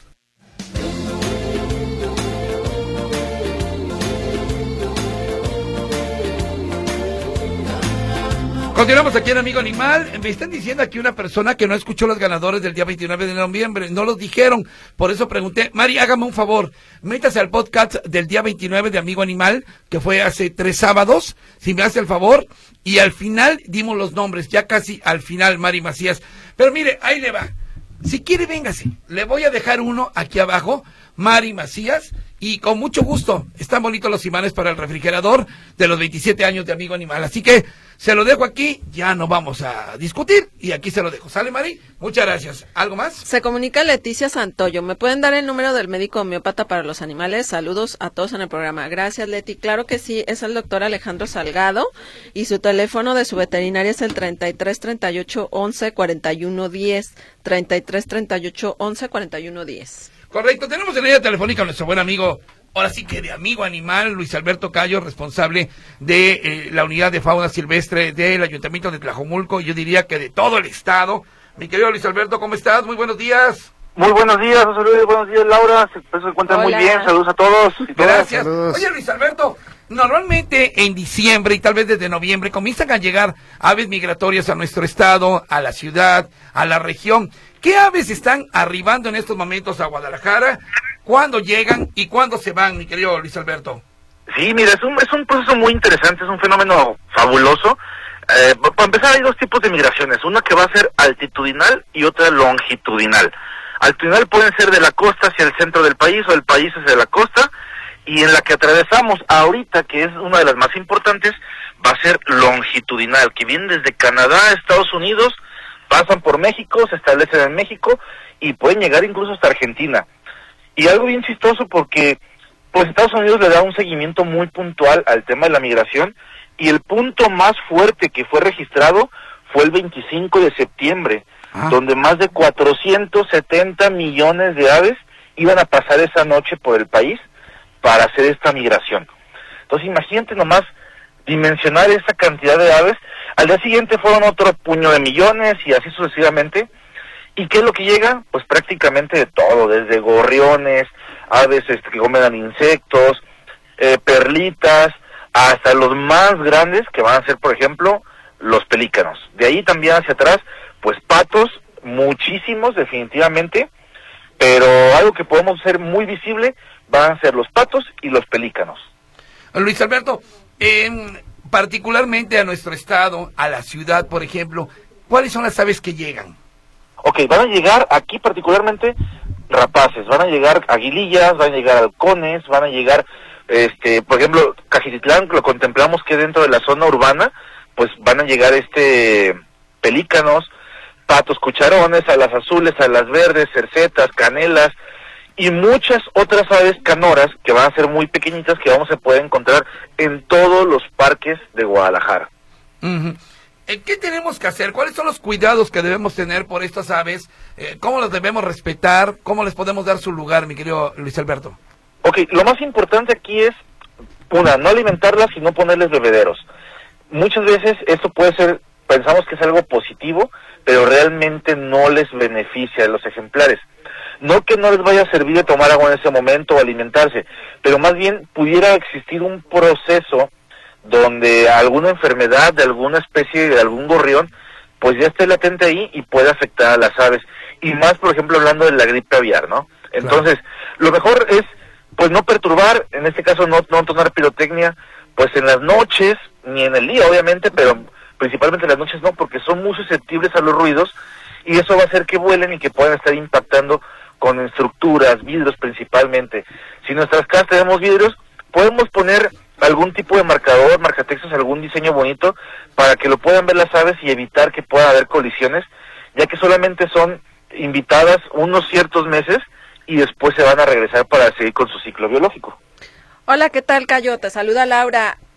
Continuamos aquí en Amigo Animal. Me están diciendo aquí una persona que no escuchó los ganadores del día veintinueve de noviembre. No los dijeron. Por eso pregunté. Mari, hágame un favor. Métase al podcast del día veintinueve de Amigo Animal, que fue hace tres sábados. Si me hace el favor. Y al final dimos los nombres. Ya casi al final, Mari Macías. Pero mire, ahí le va. Si quiere, véngase. Le voy a dejar uno aquí abajo. Mari Macías. Y con mucho gusto, están bonitos los imanes para el refrigerador de los veintisiete años de Amigo Animal. Así que se lo dejo aquí, ya no vamos a discutir y aquí se lo dejo. ¿Sale, Mari? Muchas gracias. ¿Algo más? Se comunica Leticia Santoyo. ¿Me pueden dar el número del médico homeópata para los animales? Saludos a todos en el programa. Gracias, Leti. Claro que sí, es el doctor Alejandro Salgado y su teléfono de su veterinaria es el treinta y tres, treinta y ocho, once, cuarenta y uno, diez. treinta y tres, treinta y ocho, once, cuarenta y uno, diez. Correcto, tenemos en la línea telefónica a nuestro buen amigo, ahora sí que de Amigo Animal, Luis Alberto Cayo, responsable de eh, la unidad de fauna silvestre del Ayuntamiento de Tlajomulco, y yo diría que de todo el estado. Mi querido Luis Alberto, ¿cómo estás? Muy buenos días. Muy buenos días, José Luis, buenos días, Laura, se, se encuentran muy bien, saludos a todos. Y Gracias. Saludos. Oye, Luis Alberto, normalmente en diciembre y tal vez desde noviembre comienzan a llegar aves migratorias a nuestro estado, a la ciudad, a la región. ¿Qué aves están arribando en estos momentos a Guadalajara? ¿Cuándo llegan y cuándo se van, mi querido Luis Alberto? Sí, mira, es un, es un proceso muy interesante, es un fenómeno fabuloso. Eh, para empezar, hay dos tipos de migraciones, una que va a ser altitudinal y otra longitudinal. Altitudinal pueden ser de la costa hacia el centro del país o del país hacia la costa, y en la que atravesamos ahorita, que es una de las más importantes, va a ser longitudinal, que vienen desde Canadá a Estados Unidos, pasan por México, se establecen en México y pueden llegar incluso hasta Argentina. Y algo bien chistoso porque pues Estados Unidos le da un seguimiento muy puntual al tema de la migración, y el punto más fuerte que fue registrado fue el veinticinco de septiembre, ah. donde más de cuatrocientos setenta millones de aves iban a pasar esa noche por el país para hacer esta migración. Entonces imagínate nomás dimensionar esa cantidad de aves. Al día siguiente fueron otro puño de millones y así sucesivamente. ¿Y qué es lo que llega? Pues prácticamente de todo, desde gorriones, aves este, que comen insectos, eh, perlitas, hasta los más grandes que van a ser, por ejemplo, los pelícanos. De ahí también hacia atrás, pues patos, muchísimos definitivamente, pero algo que podemos hacer muy visible van a ser los patos y los pelícanos. Luis Alberto, en, particularmente a nuestro estado, a la ciudad, por ejemplo, ¿cuáles son las aves que llegan? Ok, van a llegar aquí particularmente rapaces, van a llegar aguilillas, van a llegar halcones, van a llegar, este, por ejemplo, Cajititlán, lo contemplamos que dentro de la zona urbana, pues van a llegar este pelícanos, patos cucharones, alas azules, alas verdes, cercetas, canelas, y muchas otras aves canoras que van a ser muy pequeñitas que vamos a poder encontrar en todos los parques de Guadalajara. Uh-huh. ¿Qué tenemos que hacer? ¿Cuáles son los cuidados que debemos tener por estas aves? Eh, ¿Cómo las debemos respetar? ¿Cómo les podemos dar su lugar, mi querido Luis Alberto? Ok, lo más importante aquí es, una, no alimentarlas y no ponerles bebederos. Muchas veces esto puede ser, pensamos que es algo positivo, pero realmente no les beneficia a los ejemplares. No que no les vaya a servir de tomar agua en ese momento o alimentarse, pero más bien pudiera existir un proceso donde alguna enfermedad de alguna especie, de algún gorrión, pues ya esté latente ahí y puede afectar a las aves. Y más, por ejemplo, hablando de la gripe aviar, ¿no? Entonces, claro, lo mejor es, pues, no perturbar, en este caso no, no tomar pirotecnia, pues en las noches, ni en el día, obviamente, pero principalmente en las noches no, porque son muy susceptibles a los ruidos, y eso va a hacer que vuelen y que puedan estar impactando con estructuras, vidrios principalmente. Si en nuestras casas tenemos vidrios, podemos poner algún tipo de marcador, marcatextos, algún diseño bonito para que lo puedan ver las aves y evitar que pueda haber colisiones, ya que solamente son invitadas unos ciertos meses y después se van a regresar para seguir con su ciclo biológico. Hola, ¿qué tal, Cayo? Te saluda Laura.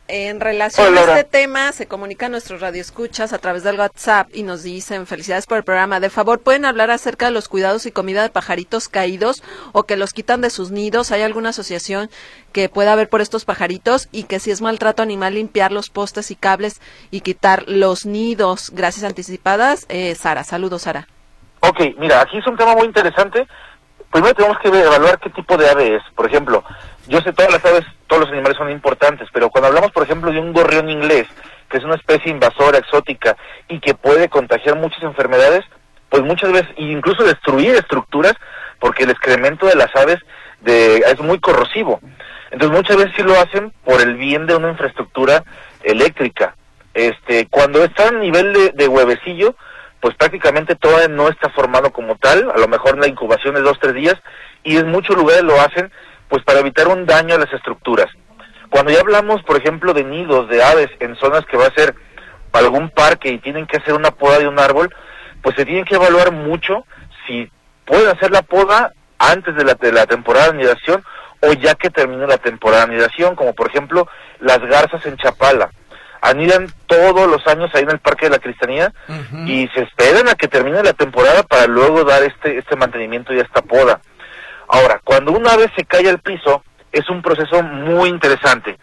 En relación Hola, a Laura. este tema, se comunican nuestros radioescuchas a través del WhatsApp y nos dicen, felicidades por el programa, de favor, ¿pueden hablar acerca de los cuidados y comida de pajaritos caídos o que los quitan de sus nidos? ¿Hay alguna asociación que pueda haber por estos pajaritos? Y que si es maltrato animal, limpiar los postes y cables y quitar los nidos. Gracias anticipadas. Eh, Sara, saludos, Sara. Ok, mira, aquí es un tema muy interesante. Primero tenemos que evaluar qué tipo de ave es. Por ejemplo, yo sé todas las aves, todos los animales son importantes, pero cuando hablamos, por ejemplo, de un gorrión inglés, que es una especie invasora, exótica, y que puede contagiar muchas enfermedades, pues muchas veces, incluso destruir estructuras, porque el excremento de las aves de, es muy corrosivo. Entonces muchas veces sí lo hacen por el bien de una infraestructura eléctrica. Este, cuando está a nivel de, de huevecillo, pues prácticamente todavía no está formado como tal, a lo mejor la incubación es dos, tres días, y en muchos lugares lo hacen pues para evitar un daño a las estructuras. Cuando ya hablamos, por ejemplo, de nidos de aves en zonas que va a ser para algún parque y tienen que hacer una poda de un árbol, pues se tienen que evaluar mucho si pueden hacer la poda antes de la, de la temporada de anidación o ya que termine la temporada de anidación, como por ejemplo las garzas en Chapala. Anidan todos los años ahí en el Parque de la Cristianía uh-huh. y se esperan a que termine la temporada para luego dar este este mantenimiento y esta poda. Ahora, cuando una ave se cae al piso, es un proceso muy interesante.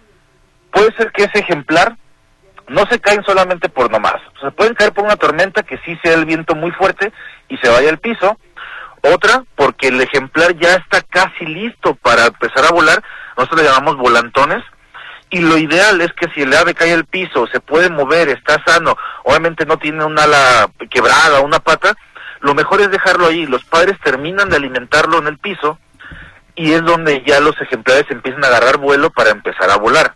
Puede ser que ese ejemplar no se caen solamente por nomás. O sea, pueden caer por una tormenta que sí sea el viento muy fuerte y se vaya al piso. Otra, porque el ejemplar ya está casi listo para empezar a volar. Nosotros le llamamos volantones. Y lo ideal es que si el ave cae al piso, se puede mover, está sano, obviamente no tiene un ala quebrada, una pata, lo mejor es dejarlo ahí. Los padres terminan de alimentarlo en el piso y es donde ya los ejemplares empiezan a agarrar vuelo para empezar a volar.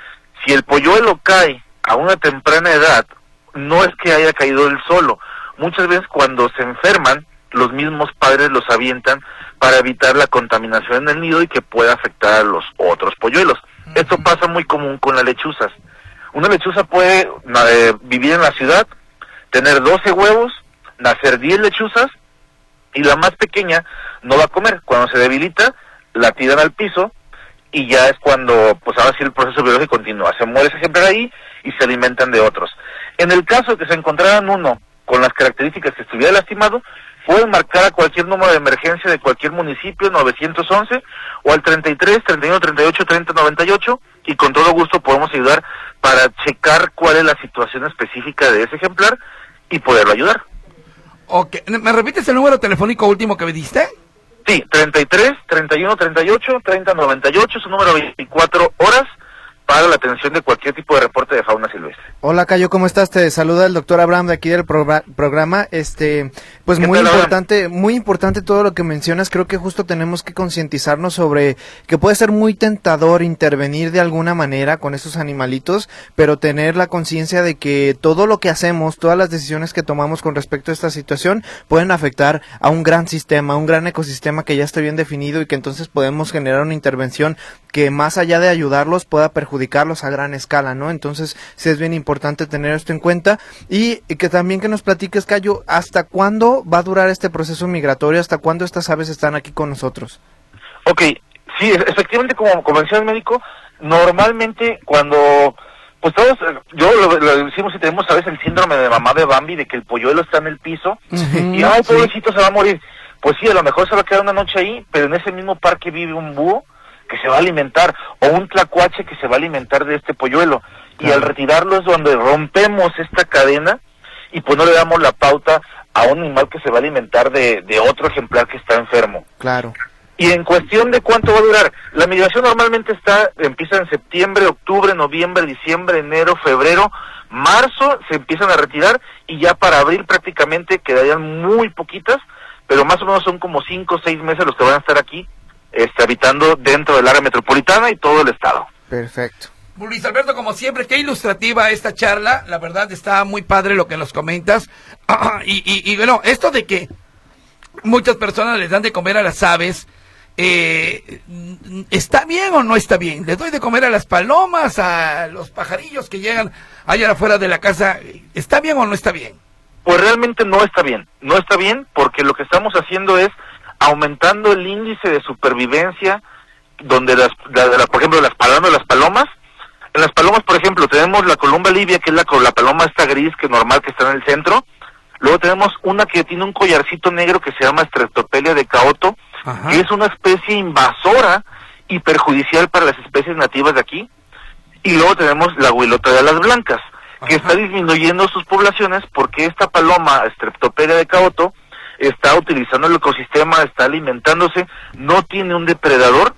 Si el polluelo cae a una temprana edad, no es que haya caído él solo. Muchas veces cuando se enferman, los mismos padres los avientan para evitar la contaminación en el nido y que pueda afectar a los otros polluelos. Esto pasa muy común con las lechuzas. Una lechuza puede eh, vivir en la ciudad, tener doce huevos, nacer diez lechuzas, y la más pequeña no va a comer. Cuando se debilita, la tiran al piso, y ya es cuando, pues ahora sí el proceso biológico continúa. Se muere ese ejemplar ahí, y se alimentan de otros. En el caso de que se encontraran uno con las características que estuviera lastimado, pueden marcar a cualquier número de emergencia de cualquier municipio, nueve once, o al treinta y tres, treinta y uno, treinta y ocho, treinta, noventa y ocho, y con todo gusto podemos ayudar para checar cuál es la situación específica de ese ejemplar y poderlo ayudar. Ok, ¿me repites el número telefónico último que me diste? Sí, treinta y tres, treinta y uno, treinta y ocho, treinta, noventa y ocho, su número veinticuatro horas para la atención de cualquier tipo de reporte de fauna silvestre. Hola Cayo, ¿cómo estás? Te saluda el doctor Abraham de aquí del progr- programa. Este, pues muy importante, Abraham? muy importante todo lo que mencionas. Creo que justo tenemos que concientizarnos sobre que puede ser muy tentador intervenir de alguna manera con esos animalitos, pero tener la conciencia de que todo lo que hacemos, todas las decisiones que tomamos con respecto a esta situación pueden afectar a un gran sistema, a un gran ecosistema que ya está bien definido y que entonces podemos generar una intervención que más allá de ayudarlos pueda perjudicarlos a gran escala, ¿no? Entonces sí es bien importante tener esto en cuenta y, y que también que nos platiques, Cayo, ¿hasta cuándo va a durar este proceso migratorio? ¿Hasta cuándo estas aves están aquí con nosotros? Ok, sí, efectivamente, como, como decía el médico, normalmente cuando, pues todos, yo lo, lo decimos y tenemos a veces el síndrome de mamá de Bambi, de que el polluelo está en el piso, uh-huh, y ay, pobrecito, sí, se va a morir. Pues sí, a lo mejor se va a quedar una noche ahí, pero en ese mismo parque vive un búho que se va a alimentar, o un tlacuache que se va a alimentar de este polluelo, claro. Y al retirarlo es donde rompemos esta cadena y pues no le damos la pauta a un animal que se va a alimentar de, de otro ejemplar que está enfermo. Claro. Y en cuestión de cuánto va a durar, la migración normalmente está, empieza en septiembre, octubre, noviembre, diciembre, enero, febrero, marzo se empiezan a retirar y ya para abril prácticamente quedarían muy poquitas, pero más o menos son como cinco o seis meses los que van a estar aquí, Este, habitando dentro del área metropolitana y todo el estado. Perfecto. Luis Alberto, como siempre, qué ilustrativa esta charla, la verdad está muy padre lo que nos comentas, y, y, y bueno, esto de que muchas personas les dan de comer a las aves, eh, ¿está bien o no está bien? ¿Les doy de comer a las palomas, a los pajarillos que llegan allá afuera de la casa? ¿Está bien o no está bien? Pues realmente no está bien, no está bien porque lo que estamos haciendo es aumentando el índice de supervivencia donde las, la, la, por ejemplo, las palomas, las palomas, en las ejemplo, tenemos la columba libia, que es la, la paloma esta gris, que normal que está en el centro. Luego tenemos una que tiene un collarcito negro que se llama Streptopelia de Caoto, Ajá. que es una especie invasora y perjudicial para las especies nativas de aquí. Y luego tenemos la huilota de alas blancas, que Ajá. está disminuyendo sus poblaciones porque esta paloma Streptopelia de Caoto está utilizando el ecosistema, está alimentándose, no tiene un depredador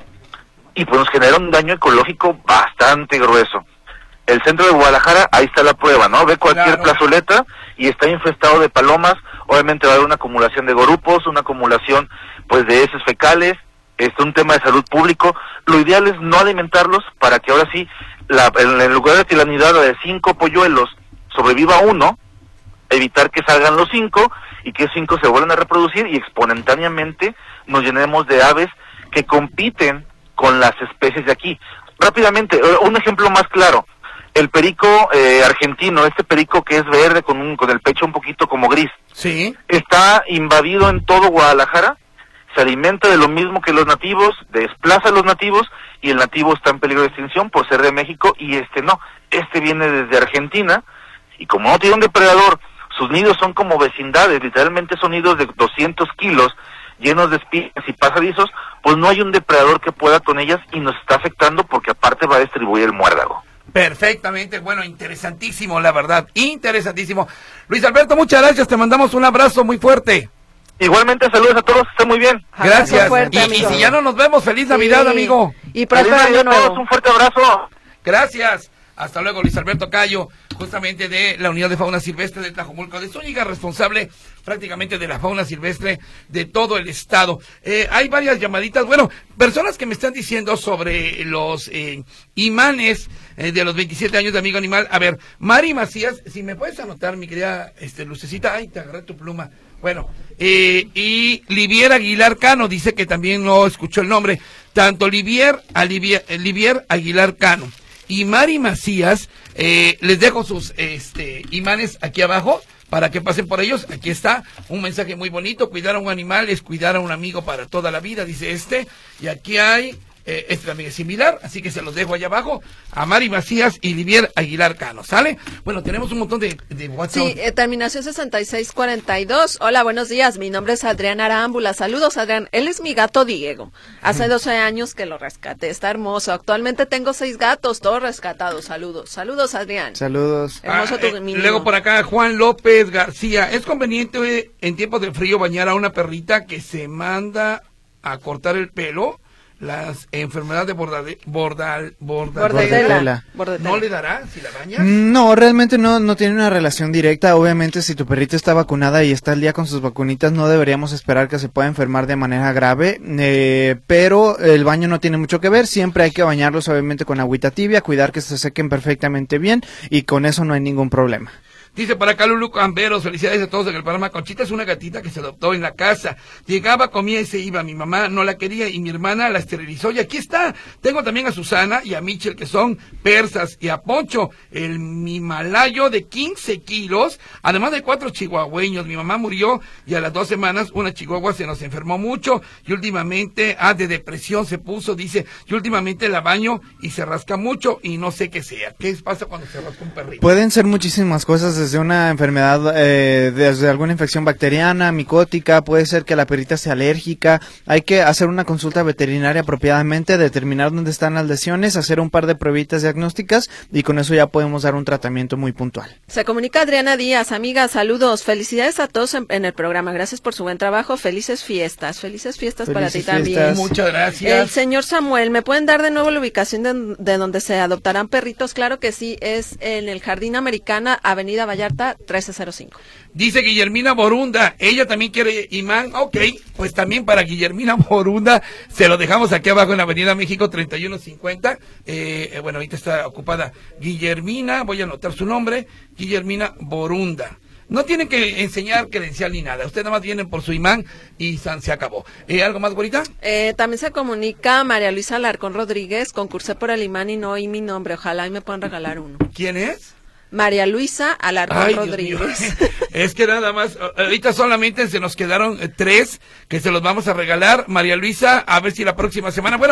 y pues nos genera un daño ecológico bastante grueso. El centro de Guadalajara, ahí está la prueba, ¿no? Ve cualquier claro. plazoleta y está infestado de palomas, obviamente va a haber una acumulación de gorupos, una acumulación pues de heces fecales, es un tema de salud público. Lo ideal es no alimentarlos para que ahora sí, la, en lugar de tiranidad de cinco polluelos, sobreviva uno, evitar que salgan los cinco y que cinco se vuelvan a reproducir y exponencialmente nos llenemos de aves que compiten con las especies de aquí. Rápidamente, un ejemplo más claro, el perico eh, argentino, este perico que es verde con un, con el pecho un poquito como gris, sí, está invadido en todo Guadalajara, se alimenta de lo mismo que los nativos, desplaza a los nativos y el nativo está en peligro de extinción por ser de México y este no, este viene desde Argentina y como no tiene un depredador, sus nidos son como vecindades, literalmente son nidos de doscientos kilos, llenos de espinas y pasadizos, pues no hay un depredador que pueda con ellas y nos está afectando porque aparte va a distribuir el muérdago. Perfectamente, bueno, interesantísimo, la verdad, interesantísimo. Luis Alberto, muchas gracias, te mandamos un abrazo muy fuerte. Igualmente, saludos a todos, estén muy bien. Gracias, fuerte, y, y si ya no nos vemos, feliz Navidad, sí. amigo. Y próspero año nuevo. Un fuerte abrazo. Gracias. Hasta luego, Luis Alberto Cayo, justamente de la Unidad de Fauna Silvestre de Tlajomulco de Zúñiga, responsable prácticamente de la fauna silvestre de todo el estado. Eh, hay varias llamaditas, bueno, personas que me están diciendo sobre los eh, imanes eh, de los veintisiete años de Amigo Animal. A ver, Mari Macías, si me puedes anotar, mi querida este, Lucecita, ay, te agarré tu pluma. Bueno, eh, y Livier Aguilar Cano, dice que también no escuchó el nombre, tanto Livier, a Livier, Livier Aguilar Cano y Mari Macías, eh, les dejo sus este imanes aquí abajo para que pasen por ellos. Aquí está un mensaje muy bonito: cuidar a un animal es cuidar a un amigo para toda la vida, dice este. Y aquí hay, eh, este también es similar, así que se los dejo allá abajo, a Mari Macías y Livier Aguilar Cano, ¿sale? Bueno, tenemos un montón de, de WhatsApp. Sí, eh, terminación sesenta y seis cuarenta y dos. Hola, buenos días, mi nombre es Adrián Arámbula. Saludos, Adrián. Él es mi gato Diego. Hace doce años que lo rescaté, está hermoso. Actualmente tengo seis gatos, todos rescatados. Saludos, saludos, Adrián. Saludos. Hermoso Ah, tu eh, mínimo. luego por acá, Juan López García. ¿Es conveniente eh, en tiempos de frío bañar a una perrita que se manda a cortar el pelo? Las enfermedades de bordade, bordal, bordal, Bordetela. Bordetela. ¿No le dará si la bañas? No, realmente no, no tiene una relación directa. Obviamente, si tu perrita está vacunada y está al día con sus vacunitas, no deberíamos esperar que se pueda enfermar de manera grave. Eh, pero el baño no tiene mucho que ver. Siempre hay que bañarlos, obviamente, con agüita tibia, cuidar que se sequen perfectamente bien y con eso no hay ningún problema. Dice para acá Lulu Camberos, felicidades a todos en el programa. Conchita es una gatita que se adoptó en la casa. Llegaba, comía y se iba. Mi mamá no la quería y mi hermana la esterilizó. Y aquí está. Tengo también a Susana y a Michel, que son persas, y a Poncho, el mimalayo de quince kilos, además de cuatro chihuahueños. Mi mamá murió y a las dos semanas una chihuahua se nos enfermó mucho y últimamente, ah, de depresión se puso, dice, y últimamente la baño y se rasca mucho y no sé qué sea. ¿Qué pasa cuando se rasca un perrito? Pueden ser muchísimas cosas, desde una enfermedad, eh, desde alguna infección bacteriana, micótica, puede ser que la perrita sea alérgica. Hay que hacer una consulta veterinaria apropiadamente, determinar dónde están las lesiones, hacer un par de pruebitas diagnósticas y con eso ya podemos dar un tratamiento muy puntual. Se comunica Adriana Díaz. Amiga, saludos, felicidades a todos en, en el programa, gracias por su buen trabajo, felices fiestas, felices fiestas Felices para ti fiestas. también. Muchas gracias. El señor Samuel, ¿me pueden dar de nuevo la ubicación de, de donde se adoptarán perritos? Claro que sí, es en el Jardín Americana, Avenida Vallarta, trece cero cinco. Dice Guillermina Borunda, ella también quiere imán. Ok, pues también para Guillermina Borunda se lo dejamos aquí abajo en Avenida México treinta y uno cincuenta. Eh, bueno, ahorita está ocupada Guillermina, voy a anotar su nombre, Guillermina Borunda. No tienen que enseñar credencial ni nada, ustedes nada más vienen por su imán y san, se acabó. Eh, ¿Algo más, güerita? Eh, también se comunica María Luisa Alarcón Rodríguez, concursé por el imán y no oí mi nombre, ojalá y me puedan regalar uno. ¿Quién es? María Luisa Alarcón Ay, Rodríguez. Dios mío. Es que nada más, ahorita solamente se nos quedaron eh, tres que se los vamos a regalar. María Luisa, a ver si la próxima semana, bueno,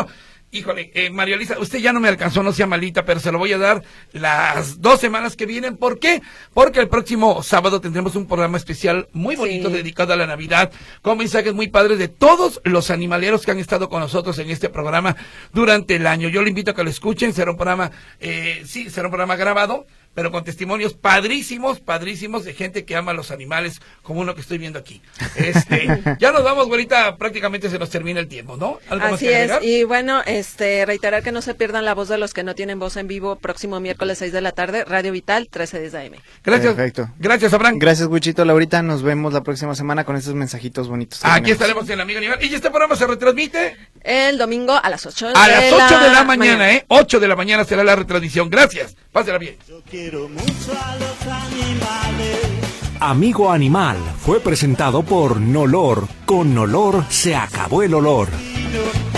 Híjole, eh, María Elisa, usted ya no me alcanzó, no sea malita, pero se lo voy a dar las dos semanas que vienen. ¿Por qué? Porque el próximo sábado tendremos un programa especial muy bonito sí. dedicado a la Navidad, con mensajes muy padres de todos los animaleros que han estado con nosotros en este programa durante el año. Yo le invito a que lo escuchen, será un programa, eh, sí, será un programa grabado, pero con testimonios padrísimos, padrísimos de gente que ama a los animales, como uno que estoy viendo aquí. Este, ya nos vamos, güerita, prácticamente se nos termina el tiempo, ¿no? ¿Algo Así más que agregar? es, y bueno, este, reiterar que no se pierdan la voz de los que no tienen voz en vivo, próximo miércoles seis de la tarde, Radio Vital, trece diez A M. Gracias. Perfecto. Gracias, Abraham. Gracias, Wichito, Laurita, nos vemos la próxima semana con estos mensajitos bonitos. Aquí tenemos. estaremos en la Amiga Animal. Y este programa se retransmite El domingo a las ocho a de las la ocho de la mañana, mañana. ¿eh? ocho de la mañana será la retransmisión. Gracias. Pásela bien. Yo quiero mucho a los animales. Amigo Animal fue presentado por Nolor. Con Nolor se acabó el olor.